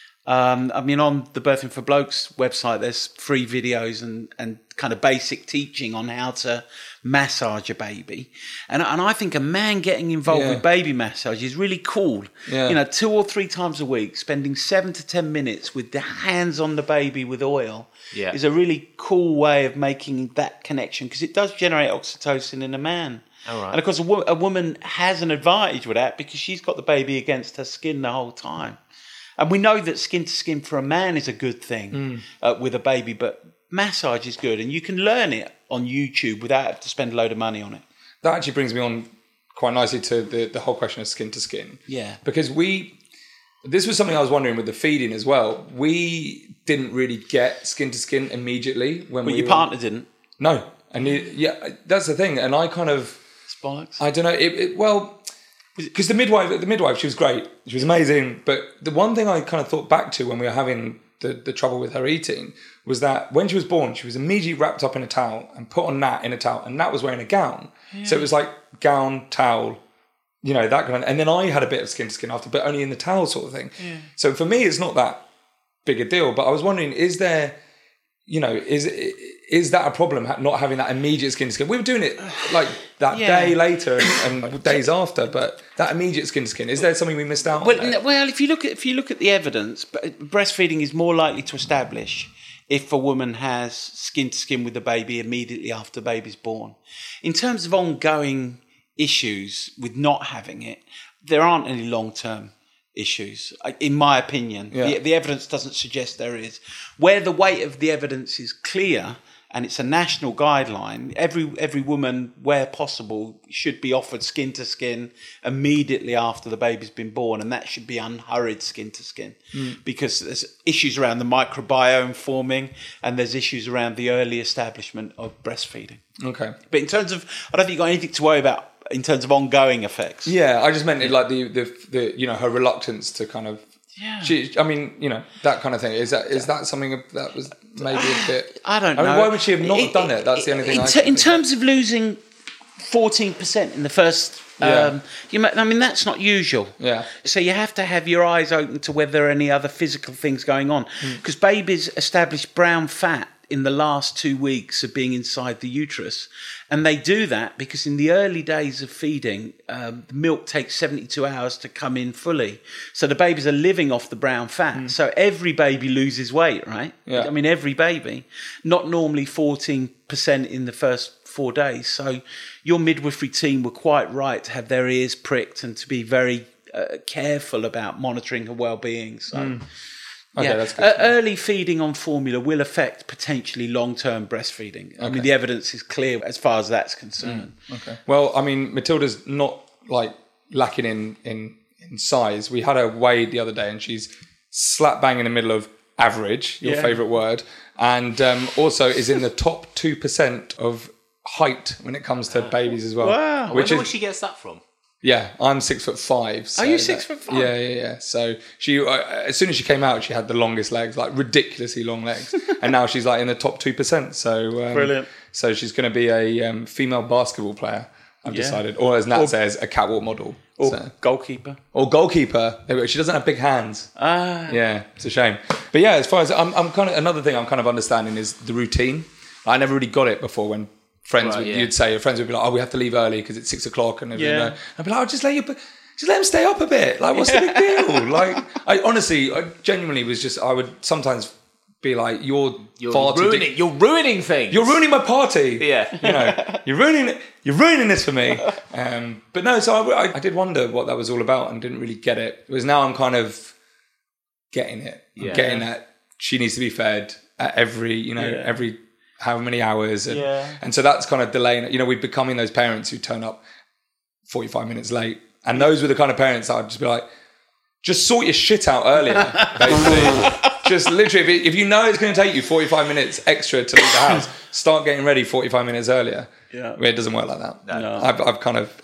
Um, I mean, on the Birthing for Blokes website, there's free videos and, and kind of basic teaching on how to massage a baby. And, and I think a man getting involved yeah. with baby massage is really cool. Yeah. You know, two or three times a week, spending seven to ten minutes with the hands on the baby with oil yeah. is a really cool way of making that connection, because it does generate oxytocin in a man. Oh, right. And of course, a, wo- a woman has an advantage with that because she's got the baby against her skin the whole time. And we know that skin to skin for a man is a good thing mm. uh, with a baby, but massage is good. And you can learn it on YouTube without having to spend a load of money on it. That actually brings me on quite nicely to the, the whole question of skin to skin. Yeah. Because we, this was something I was wondering with the feeding as well. We didn't really get skin to skin immediately. when Well, we your were, partner didn't? No. And it, yeah, that's the thing. And I kind of... Bollocks. I don't know. It, it, well... Because the midwife, the midwife, she was great. She was amazing. But the one thing I kind of thought back to when we were having the, the trouble with her eating was that when she was born, she was immediately wrapped up in a towel and put on Nat in a towel. And Nat was wearing a gown. Yeah. So it was like gown, towel, you know, that kind of... And then I had a bit of skin to skin after, but only in the towel sort of thing. Yeah. So for me, it's not that big a deal. But I was wondering, is there... You know, is is that a problem, not having that immediate skin to skin? We were doing it like that yeah. day later and, and days after, but that immediate skin to skin, is there something we missed out well, on? There? Well, if you look at if you look at the evidence, breastfeeding is more likely to establish if a woman has skin to skin with the baby immediately after the baby's born. In terms of ongoing issues with not having it, there aren't any long-term issues, in my opinion. Yeah. The, the evidence doesn't suggest there is. Where the weight of the evidence is clear, and it's a national guideline, every every woman, where possible, should be offered skin to skin immediately after the baby's been born, and that should be unhurried skin to skin, mm. because there's issues around the microbiome forming, and there's issues around the early establishment of breastfeeding. Okay. But in terms of, I don't think you've got anything to worry about in terms of ongoing effects. Yeah, I just meant it like the, the, the you know, her reluctance to kind of, yeah. She, I mean, you know, that kind of thing. Is that is that something that was maybe a bit... I don't I know. mean, why would she have not it, done it? That's the only thing in, I t- In terms of losing fourteen percent in the first... Yeah. Um, you may, I mean, that's not usual. Yeah. So you have to have your eyes open to whether there are any other physical things going on. Because mm. babies establish brown fat in the last two weeks of being inside the uterus. And they do that because in the early days of feeding, um, the milk takes seventy-two hours to come in fully. So the babies are living off the brown fat. Mm. So every baby loses weight, right? Yeah. I mean, every baby. Not normally fourteen percent in the first four days. So your midwifery team were quite right to have their ears pricked and to be very uh, careful about monitoring her well-being. So... Mm. Okay, yeah, that's good. Uh, early feeding on formula will affect potentially long-term breastfeeding. I okay. mean, the evidence is clear as far as that's concerned. Mm. Okay. Well, I mean, Matilda's not like lacking in, in in size. We had her weighed the other day, and she's slap bang in the middle of average, your yeah. favourite word, and um, also is in the top two percent of height when it comes to babies as well. Wow! I wonder where she gets that from. Yeah, I'm six foot five. So Are you six that, foot five? Yeah, yeah, yeah. So she, uh, as soon as she came out, she had the longest legs, like ridiculously long legs, and now she's like in the top two percent. So um, brilliant. So she's going to be a um, female basketball player. I've yeah. decided, or as Nat or, says, a catwalk model, or so. goalkeeper, or goalkeeper. She doesn't have big hands. Ah, yeah, it's a shame. But yeah, as far as I'm, I'm kind of another thing I'm kind of understanding is the routine. I never really got it before when. Friends, right, would, yeah. you'd say, your friends would be like, "Oh, we have to leave early because it's six o'clock," and everything. Yeah. I'd be like, "Oh, just let you, just let them stay up a bit. Like, what's the big deal?" Like, I honestly, I genuinely was just, I would sometimes be like, "You're, you're far ruining, too di- you're ruining things. You're ruining my party. Yeah, you know, you're ruining, you're ruining this for me." Um, but no, so I, I did wonder what that was all about and didn't really get it. It was now I'm kind of getting it. I'm yeah. getting that she needs to be fed at every, you know, yeah. every. However many hours. And, yeah. and so that's kind of delaying. You know, we're becoming those parents who turn up forty-five minutes late. And those were the kind of parents that I'd just be like, just sort your shit out earlier, basically. Just literally, if, if you know it's going to take you forty-five minutes extra to leave the house, start getting ready forty-five minutes earlier. Yeah. It doesn't work like that. No. I've, I've kind of, I'm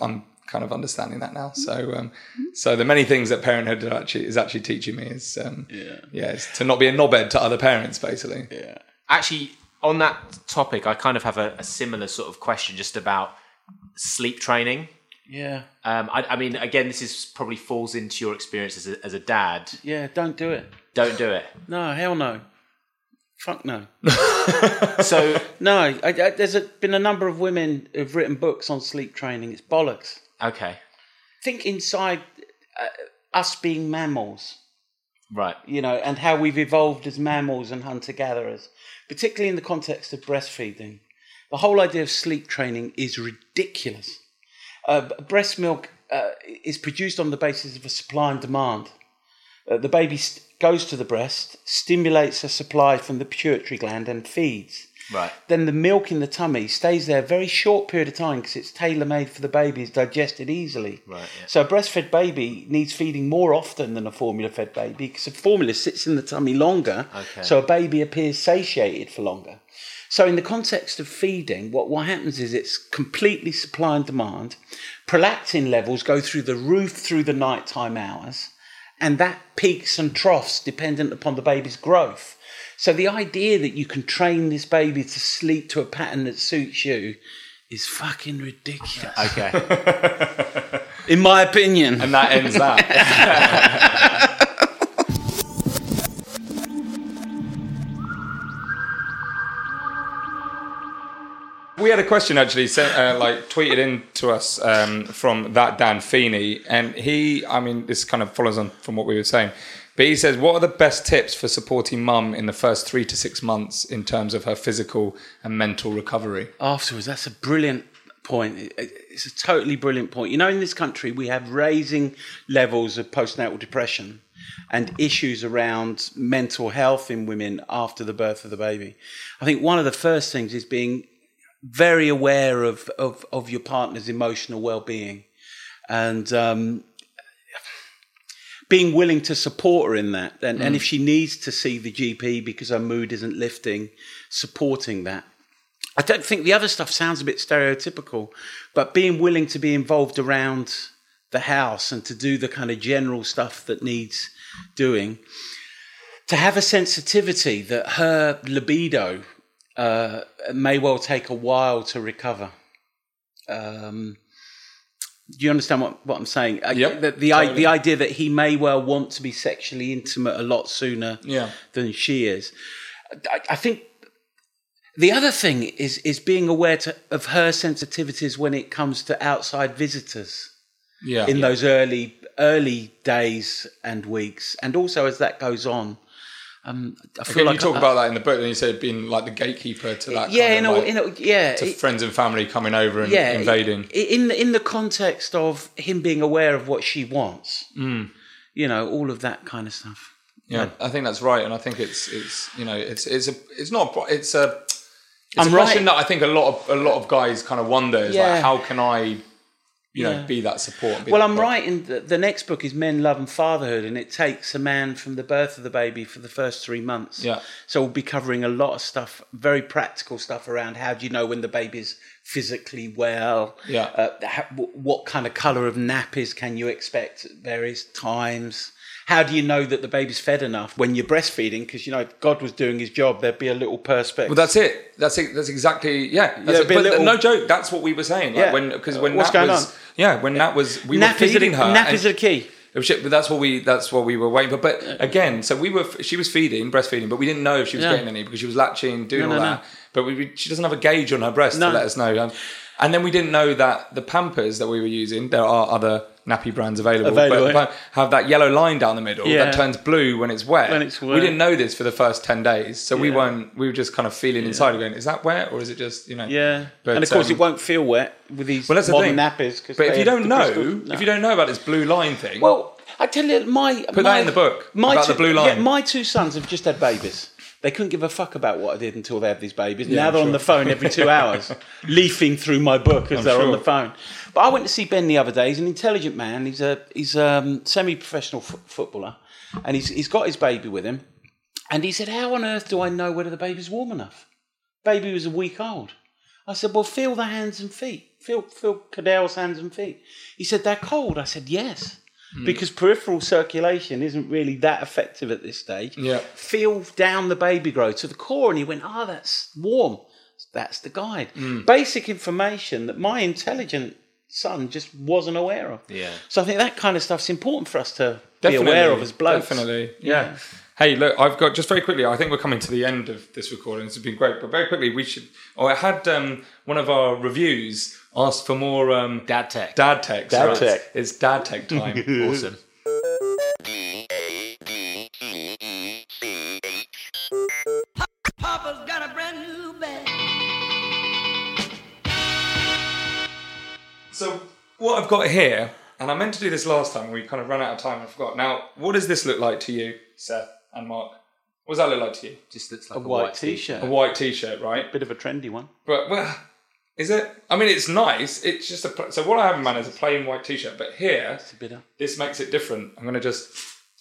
kind of understanding that now. So, um, so the many things that parenthood actually is actually teaching me is, um, yeah, yeah, is to not be a knobhead to other parents, basically. Yeah. Actually, on that topic, I kind of have a, a similar sort of question just about sleep training. Yeah. Um, I, I mean, again, this is probably falls into your experience as a, as a dad. Yeah, don't do it. Don't do it. No, hell no. Fuck no. So no, I, I, there's a, been a number of women who've written books on sleep training. It's bollocks. Okay. Think inside uh, us being mammals. Right. You know, and how we've evolved as mammals and hunter-gatherers, particularly in the context of breastfeeding. The whole idea of sleep training is ridiculous. Uh, breast milk uh, is produced on the basis of a supply and demand. Uh, the baby st- goes to the breast, stimulates a supply from the pituitary gland and feeds. Right. Then the milk in the tummy stays there a very short period of time because it's tailor-made for the baby, it's digested easily. Right, yeah. So a breastfed baby needs feeding more often than a formula-fed baby because the formula sits in the tummy longer, okay. So a baby appears satiated for longer. So in the context of feeding, what, what happens is it's completely supply and demand. Prolactin levels go through the roof through the nighttime hours, and that peaks and troughs dependent upon the baby's growth. So the idea that you can train this baby to sleep to a pattern that suits you is fucking ridiculous. Okay. In my opinion. And that ends that. We had a question actually sent, uh, like tweeted in to us um, from that Dan Feeney, and he, I mean, this kind of follows on from what we were saying, but he says, what are the best tips for supporting mum in the first three to six months in terms of her physical and mental recovery? Afterwards, that's a brilliant point. It's a totally brilliant point. You know, in this country, we have raising levels of postnatal depression and issues around mental health in women after the birth of the baby. I think one of the first things is being very aware of, of, of your partner's emotional well-being and um, being willing to support her in that. And, mm. and if she needs to see the G P because her mood isn't lifting, supporting that. I don't think the other stuff sounds a bit stereotypical, but being willing to be involved around the house and to do the kind of general stuff that needs doing. To have a sensitivity that her libido Uh, may well take a while to recover. Um, do you understand what, what I'm saying? Yep, the, the, totally. the idea that he may well want to be sexually intimate a lot sooner yeah. than she is. I, I think the other thing is is being aware to, of her sensitivities when it comes to outside visitors yeah, in yeah. those early early days and weeks, and also as that goes on. Um, I feel Again, like you talk I, about that in the book, and you said being like the gatekeeper to that. Yeah, kind in of a, like, in a, yeah, to it, friends and family coming over and yeah, invading. In the, in the context of him being aware of what she wants, mm. you know, all of that kind of stuff. Yeah, yeah, I think that's right, and I think it's it's you know it's it's a it's not it's a it's I'm a question right. that I think a lot of a lot of guys kind of wonder is Yeah. like, how can I you know Yeah. be that support? Be Well, that I'm part? writing the, the next book is Men, Love and Fatherhood, and it takes a man from the birth of the baby for the first three months. Yeah. So we'll be covering a lot of stuff, very practical stuff around how do you know when the baby's physically well? Yeah. Uh, how, what kind of colour of nappies can you expect at various times? How do you know that the baby's fed enough when you're breastfeeding? Because, you know, if God was doing his job, there'd be a little perspex. Well, that's it. That's it. That's exactly yeah. That's Yeah, it. be a But little- no joke. That's what we were saying. Like Yeah. when because when What's that going was on? yeah when that was we nappies were feeding are the, her. Nappies and- are the key. It was shit, but that's what we that's what we were waiting for. But again, so we were she was feeding, breastfeeding, but we didn't know if she was Yeah. getting any because she was latching, doing No, all no, that. But we, we, she doesn't have a gauge on her breast No. to let us know. Um, and then we didn't know that the Pampers that we were using, there are other nappy brands available, Available, but, but have that yellow line down the middle Yeah. that turns blue when it's wet. When it's We wet. didn't know this for the first ten days, so we Yeah. weren't. We were just kind of feeling inside, going, "Is that wet or is it just you know?" Yeah. But, and of course, um, it won't feel wet with these Well, that's the modern thing. nappies. 'cause But if they you have don't the know, crystal- no. if you don't know about this blue line thing, Well, I tell you, my Put my, that in the book, My about two, the blue line. Yeah, my two sons have just had babies. They couldn't give a fuck about what I did until they had these babies. Yeah, now I'm they're sure. on the phone every two hours, leafing through my book as I'm they're on sure. the phone. But I went to see Ben the other day. He's an intelligent man. He's a he's a um, semi-professional f- footballer, and he's he's got his baby with him. And he said, "How on earth do I know whether the baby's warm enough? Baby was a week old." I said, well, feel the hands and feet. Feel, feel Cadell's hands and feet. He said, they're cold. I said, yes. Mm. Because peripheral circulation isn't really that effective at this stage. Yeah. Feel down the baby grow to the core. And he went, oh, that's warm. That's the guide. Mm. Basic information that my intelligent son just wasn't aware of. Yeah. So I think that kind of stuff's important for us to Definitely, be aware of as blokes. Definitely, yeah. yeah. Hey, look, I've got, just very quickly, I think we're coming to the end of this recording. This has been great, but very quickly, we should, oh, I had um, one of our reviews asked for more... Um, dad tech. Dad tech. Dad so tech. It's, it's dad tech time. Awesome. Papa's got a brand new bag. So what I've got here, and I meant to do this last time, we kind of ran out of time and I forgot. Now, what does this look like to you, Seth and Mark? What does that look like to you? Just looks like a, a, white, white t-shirt. A white t-shirt, right? Bit of a trendy one. But, well, is it? I mean, it's nice. It's just a... So what I have in mind is a plain white t-shirt. But here, It's a bit of... this makes it different. I'm going to just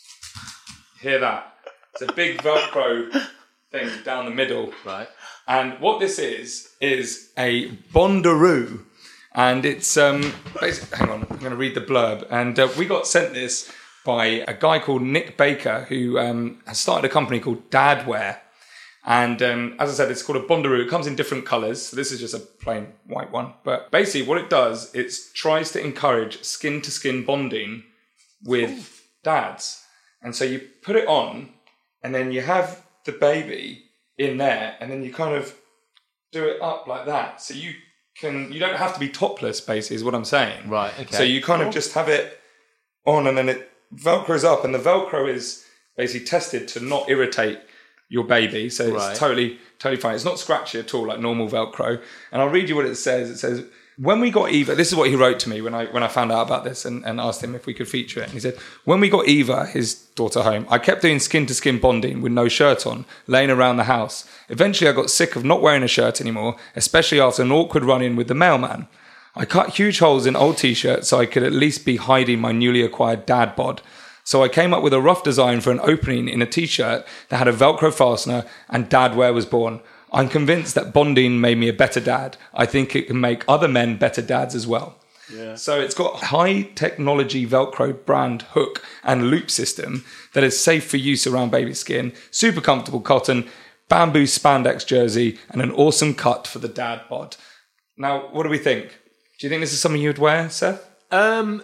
hear that. It's a big Velcro thing down the middle. Right. And what this is, is a Bondaroo. And it's... um. Basically, hang on, I'm going to read the blurb. And uh, we got sent this by a guy called Nick Baker, who um, has started a company called Dadwear. And um, as I said, it's called a Bondaroo. It comes in different colours. So this is just a plain white one. But basically what it does, it tries to encourage skin-to-skin bonding with Ooh. dads. And so you put it on, and then you have the baby in there, and then you kind of do it up like that. So you can, you don't have to be topless, basically, is what I'm saying. Right, okay. So you kind cool. of just have it on, and then it Velcros up, and the Velcro is basically tested to not irritate your baby, so it's right. totally, totally fine. It's not scratchy at all, like normal Velcro. And I'll read you what it says. It says, when we got Eva, this is what he wrote to me when I when I found out about this and, and asked him if we could feature it. And he said, when we got Eva, his daughter, home, I kept doing skin-to-skin bonding with no shirt on, laying around the house. Eventually, I got sick of not wearing a shirt anymore, especially after an awkward run-in with the mailman. I cut huge holes in old T-shirts so I could at least be hiding my newly acquired dad bod. So I came up with a rough design for an opening in a T-shirt that had a Velcro fastener, and Dadwear was born. I'm convinced that bonding made me a better dad. I think it can make other men better dads as well. Yeah. So it's got a high technology Velcro brand hook and loop system that is safe for use around baby skin, super comfortable cotton, bamboo spandex jersey, and an awesome cut for the dad bod. Now, what do we think? Do you think this is something you would wear, Seth? Um,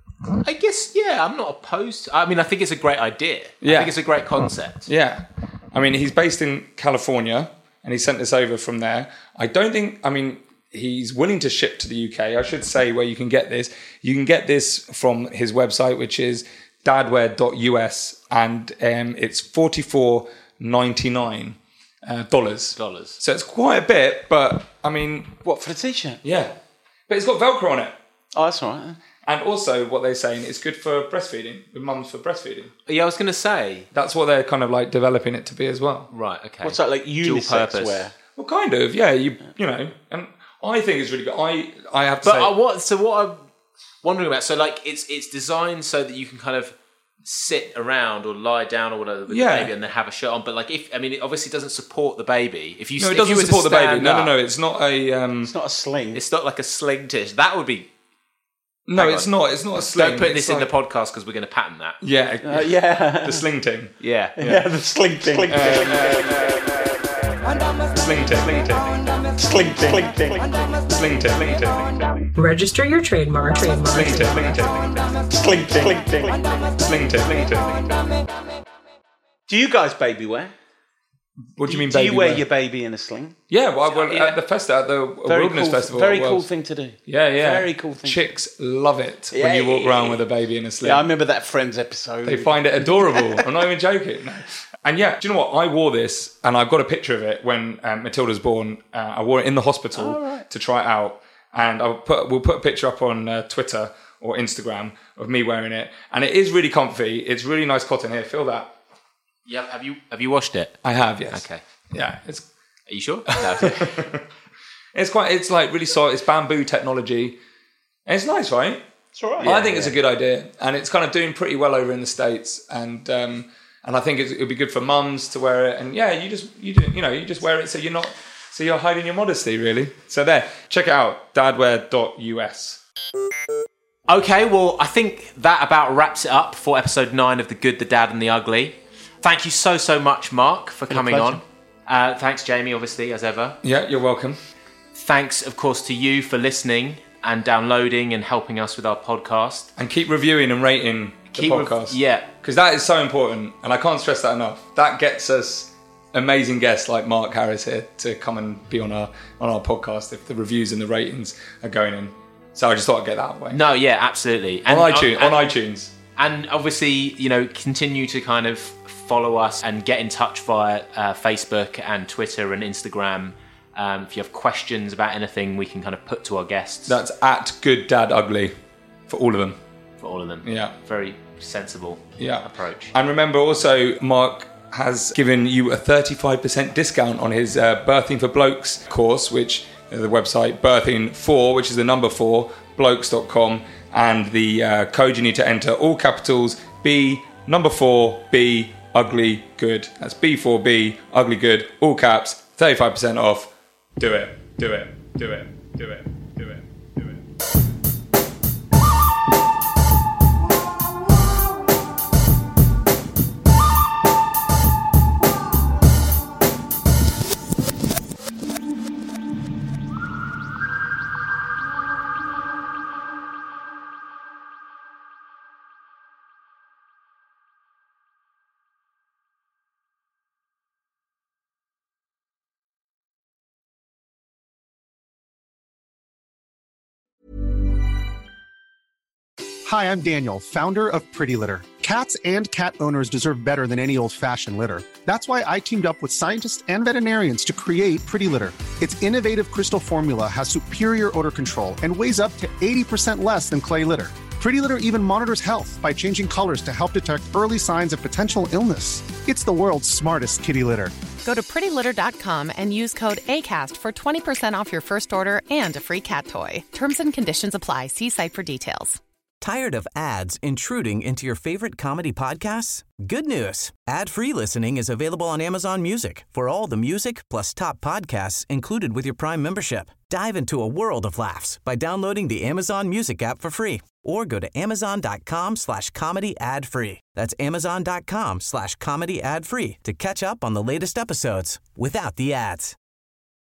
I guess, yeah, I'm not opposed to, I mean, I think it's a great idea. Yeah. I think it's a great concept. Yeah. I mean, he's based in California, and he sent this over from there. I don't think, I mean, he's willing to ship to the U K. I should say where you can get this. You can get this from his website, which is dadwear dot U S, and um, it's forty-four ninety-nine uh, dollars. Dollars. So it's quite a bit, but, I mean... What, for the T-shirt? Yeah. But it's got Velcro on it. Oh, that's all right then. And also, what they're saying, it's good for breastfeeding, with mums for breastfeeding. Yeah, I was going to say. That's what they're kind of like developing it to be as well. Right, okay. What's that, like Dual unisex purpose. wear? Well, kind of, yeah. You you know, and I think it's really good. I I have to But say, uh, what? So what I'm wondering about, so like it's it's designed so that you can kind of sit around or lie down or whatever with Yeah. the baby and then have a shirt on. But like if I mean, it obviously doesn't support the baby. If you no, it if doesn't you were to support the baby. stand No, no, up, no. It's not a. Um, It's not a sling. It's not like a sling tish. That would be. no, Hang it's on. not. It's not a sling. Don't put It's this in like- the podcast because we're going to patent that. Yeah, Uh, yeah. the sling ting. Yeah. Yeah, the sling thing. Sling thing. Sling ting. Sling ting. Sling thing. Sling thing. Sling ting. Sling ting. Register your trademark. Trademark. Sling ting. Sling ting. Sling thing. Sling thing. Sling ting. Sling ting. Do you guys baby wear? What do you mean, Do baby? you wear wear? your baby in a sling? Yeah, well, well Yeah. at the festival, at the Very Wilderness cool, Festival. Very well, cool thing to do. Yeah, yeah. Very cool thing. Chicks love it Yeah, when you walk yeah, around yeah. with a baby in a sling. Yeah, I remember that Friends episode. They find it adorable. I'm not even joking. No. And yeah, do you know what? I wore this, and I've got a picture of it when um, Matilda's born. Uh, I wore it in the hospital Oh, right. to try it out, and I'll put we'll put a picture up on uh, Twitter or Instagram of me wearing it, and it is really comfy. It's really nice cotton. Here, feel that. Yeah. Have you have you washed it? I have, yes. Okay. Yeah, it's Are you sure? No. it's quite. It's like really soft. It's bamboo technology. And it's nice, right? It's all right. I think it's a good idea, and it's kind of doing pretty well over in the States, and um, and I think it's, it'll be good for mums to wear it. And yeah, you just you do, you know you just wear it so you're not So you're hiding your modesty, really. So there, check it out, dadwear dot U S. Okay, well, I think that about wraps it up for episode nine of The Good, The Dad and The Ugly. Thank you so, so much, Mark, for Been coming on. Uh, thanks, Jamie, obviously, as ever. Yeah, you're welcome. Thanks, of course, to you for listening and downloading and helping us with our podcast. And keep reviewing and rating keep the podcast. Re- yeah. Because that is so important, and I can't stress that enough. That gets us amazing guests like Mark Harris here to come and be on our on our podcast if the reviews and the ratings are going in. So I just thought I'd get that out of the way. No, yeah, absolutely. And, on iTunes. and, on iTunes. And obviously, you know, continue to kind of follow us and get in touch via uh, Facebook and Twitter and Instagram. Um, if you have questions about anything, we can kind of put to our guests. That's at Good Dad Ugly for all of them. For all of them. Yeah. Very sensible yeah. approach. And remember also, Mark has given you a thirty-five percent discount on his uh, Birthing for Blokes course, which is the website birthing four, which is the number four, blokes dot com. And the uh, code you need to enter, all capitals, B, number four, B, ugly, good. That's B four B, ugly, good, all caps, thirty-five percent off. Do it, do it, do it, do it, do it, do it. Hi, I'm Daniel, founder of Pretty Litter. Cats and cat owners deserve better than any old-fashioned litter. That's why I teamed up with scientists and veterinarians to create Pretty Litter. Its innovative crystal formula has superior odor control and weighs up to eighty percent less than clay litter. Pretty Litter even monitors health by changing colors to help detect early signs of potential illness. It's the world's smartest kitty litter. Go to pretty litter dot com and use code ACAST for twenty percent off your first order and a free cat toy. Terms and conditions apply. See site for details. Tired of ads intruding into your favorite comedy podcasts? Good news. Ad-free listening is available on Amazon Music for all the music plus top podcasts included with your Prime membership. Dive into a world of laughs by downloading the Amazon Music app for free or go to amazon.com slash comedy ad free. That's amazon.com slash comedy ad free to catch up on the latest episodes without the ads.